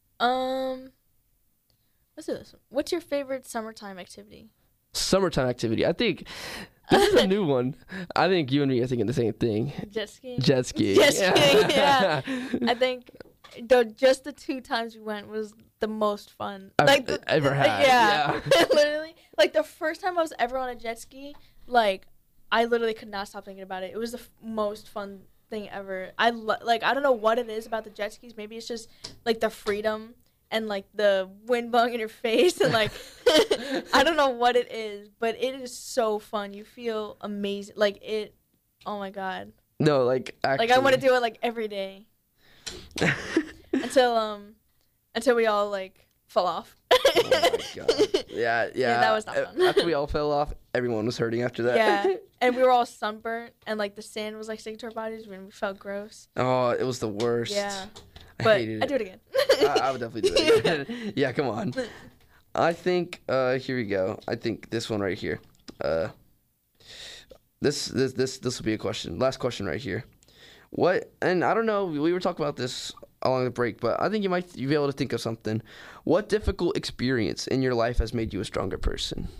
S2: Um let's do this one. What's your favorite summertime activity?
S1: Summertime activity. I think this is a new one. I think you and me are thinking the same thing.
S2: Jet skiing?
S1: Jet skiing.
S2: Jet skiing, yeah. I think the just the two times we went was the most fun.
S1: I've
S2: like the,
S1: ever
S2: like,
S1: had,
S2: Yeah.
S1: yeah.
S2: Literally. Like the first time I was ever on a jet ski, like I literally could not stop thinking about it. It was the f- most fun thing ever. I lo- like I don't know what it is about the jet skis. Maybe it's just like the freedom and like the wind blowing in your face and like I don't know what it is, but it is so fun. You feel amazing. Like it. Oh my god.
S1: No, like actually.
S2: Like I want to do it like every day until um until we all like fall off.
S1: Oh my god. Yeah, yeah.
S2: that was not fun.
S1: After we all fell off, everyone was hurting after that.
S2: Yeah, and we were all sunburnt and like the sand was like sticking to our bodies and we felt gross.
S1: Oh, it was the worst.
S2: Yeah,
S1: I
S2: but
S1: hated
S2: I
S1: it.
S2: do it again.
S1: I, I would definitely do it again. Yeah, come on. I think uh, here we go. I think this one right here. Uh, this this this this will be a question. Last question right here. what? And I don't know. We were talking about this along the break, but I think you might be able to think of something. What difficult experience in your life has made you a stronger person?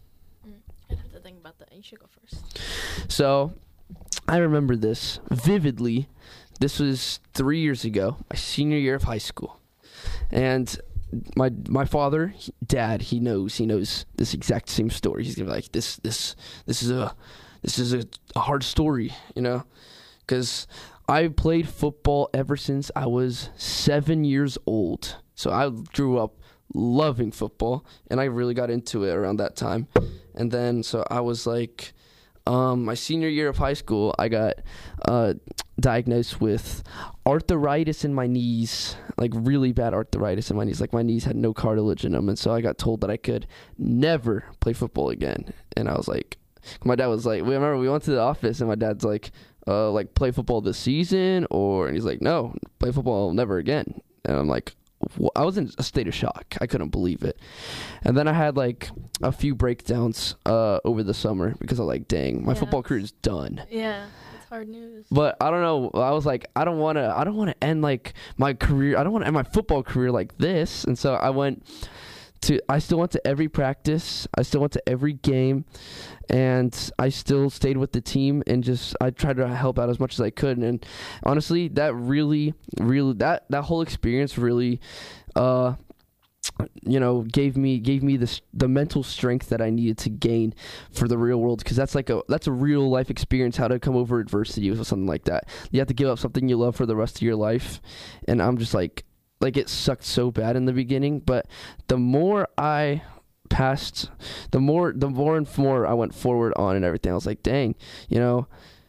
S2: I'd have to think about that. You should go first.
S1: So, I remember this vividly. This was three years ago, my senior year of high school, and my my father, he- dad, he knows he knows this exact same story. He's gonna be like, this this this is a this is a, a hard story, you know, because I played football ever since I was seven years old. So I grew up loving football, and I really got into it around that time. And then, so I was like, um, my senior year of high school, I got uh, diagnosed with arthritis in my knees, like really bad arthritis in my knees. Like my knees had no cartilage in them, and so I got told that I could never play football again. And I was like, my dad was like, we remember we went to the office, and my dad's like, uh, like play football this season, or and he's like, no, play football never again. And I'm like, wh- I was in a state of shock. I couldn't believe it. And then I had like a few breakdowns uh, over the summer because I was like, dang, my
S2: Yeah.
S1: football career is done.
S2: Yeah, it's hard news.
S1: But I don't know. I was like, I don't want to. I don't want to end like my career. I don't want to end my football career like this. And so I went to. I still went to every practice. I still went to every game, and I still stayed with the team and just I tried to help out as much as I could. And honestly, that really, really that that whole experience really, uh, you know, gave me gave me the s- the mental strength that I needed to gain for the real world, because that's like a that's a real life experience, how to come over adversity with something like that. You have to give up something you love for the rest of your life, and I'm just like like it sucked so bad in the beginning, but the more I passed, the more the more and more I went forward on and everything. I was like, dang, you know,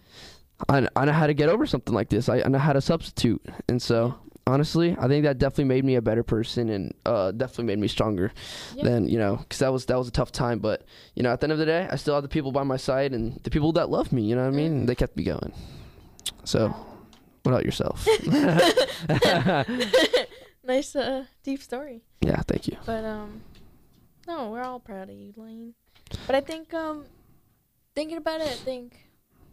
S1: I I know how to get over something like this. I, I know how to substitute, and so. Honestly, I think that definitely made me a better person, and uh, definitely made me stronger
S2: Yeah.
S1: than, you know, because that was that was a tough time. But, you know, at the end of the day, I still had the people by my side and the people that love me, you know what I mean?
S2: Mm.
S1: They kept me going. So, what about yourself?
S2: Nice, uh, deep story.
S1: Yeah, thank you.
S2: But um, no, we're all proud of you, Lane. But I think um, thinking about it, I think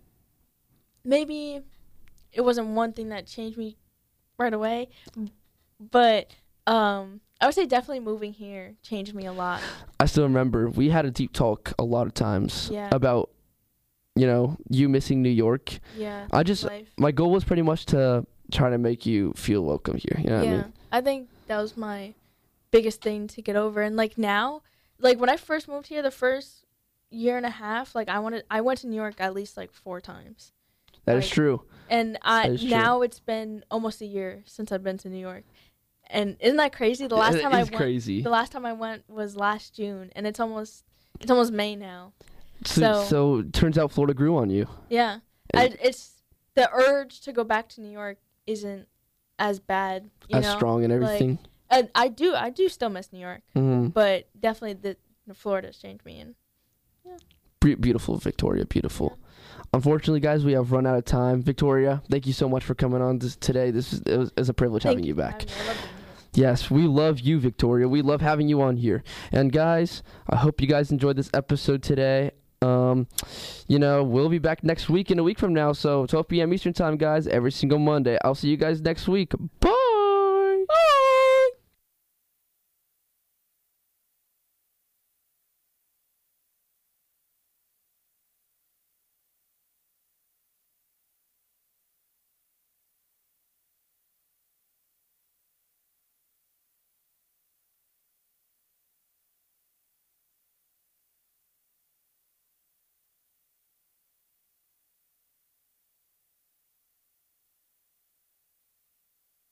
S2: maybe it wasn't one thing that changed me right away, but um, I would say definitely moving here changed me a lot.
S1: I still remember we had a deep talk a lot of times
S2: Yeah.
S1: about, you know, you missing New York.
S2: Yeah.
S1: I just,
S2: life.
S1: my goal was pretty much to try to make you feel welcome here. You know what
S2: yeah,
S1: I mean?
S2: I think that was my biggest thing to get over. And like now, like when I first moved here, the first year and a half, like I wanted, I went to New York at least like four times.
S1: That is
S2: Like,
S1: true.
S2: And I
S1: That is true.
S2: now it's been almost a year since I've been to New York, and isn't that crazy? The last
S1: It
S2: time I
S1: is
S2: went,
S1: crazy.
S2: the last time I went was last June, and it's almost it's almost May now.
S1: So,
S2: so-
S1: so it turns out Florida grew on you.
S2: Yeah, I, it's the urge to go back to New York isn't as bad, you
S1: as
S2: know.
S1: strong and everything.
S2: And I do I do still miss New York,
S1: hmm
S2: but definitely the Florida's changed me. And
S1: Be- beautiful, Victoria. Beautiful. Unfortunately, guys, we have run out of time. Victoria, thank you so much for coming on this today. This is, it was, it was a privilege
S2: thank
S1: having you back.
S2: for having me. I love being here.
S1: Yes, we love you, Victoria. We love having you on here. And guys, I hope you guys enjoyed this episode today. Um, you know, we'll be back next week in a week from now. So twelve p.m. Eastern time, guys, every single Monday. I'll see you guys next week. Bye.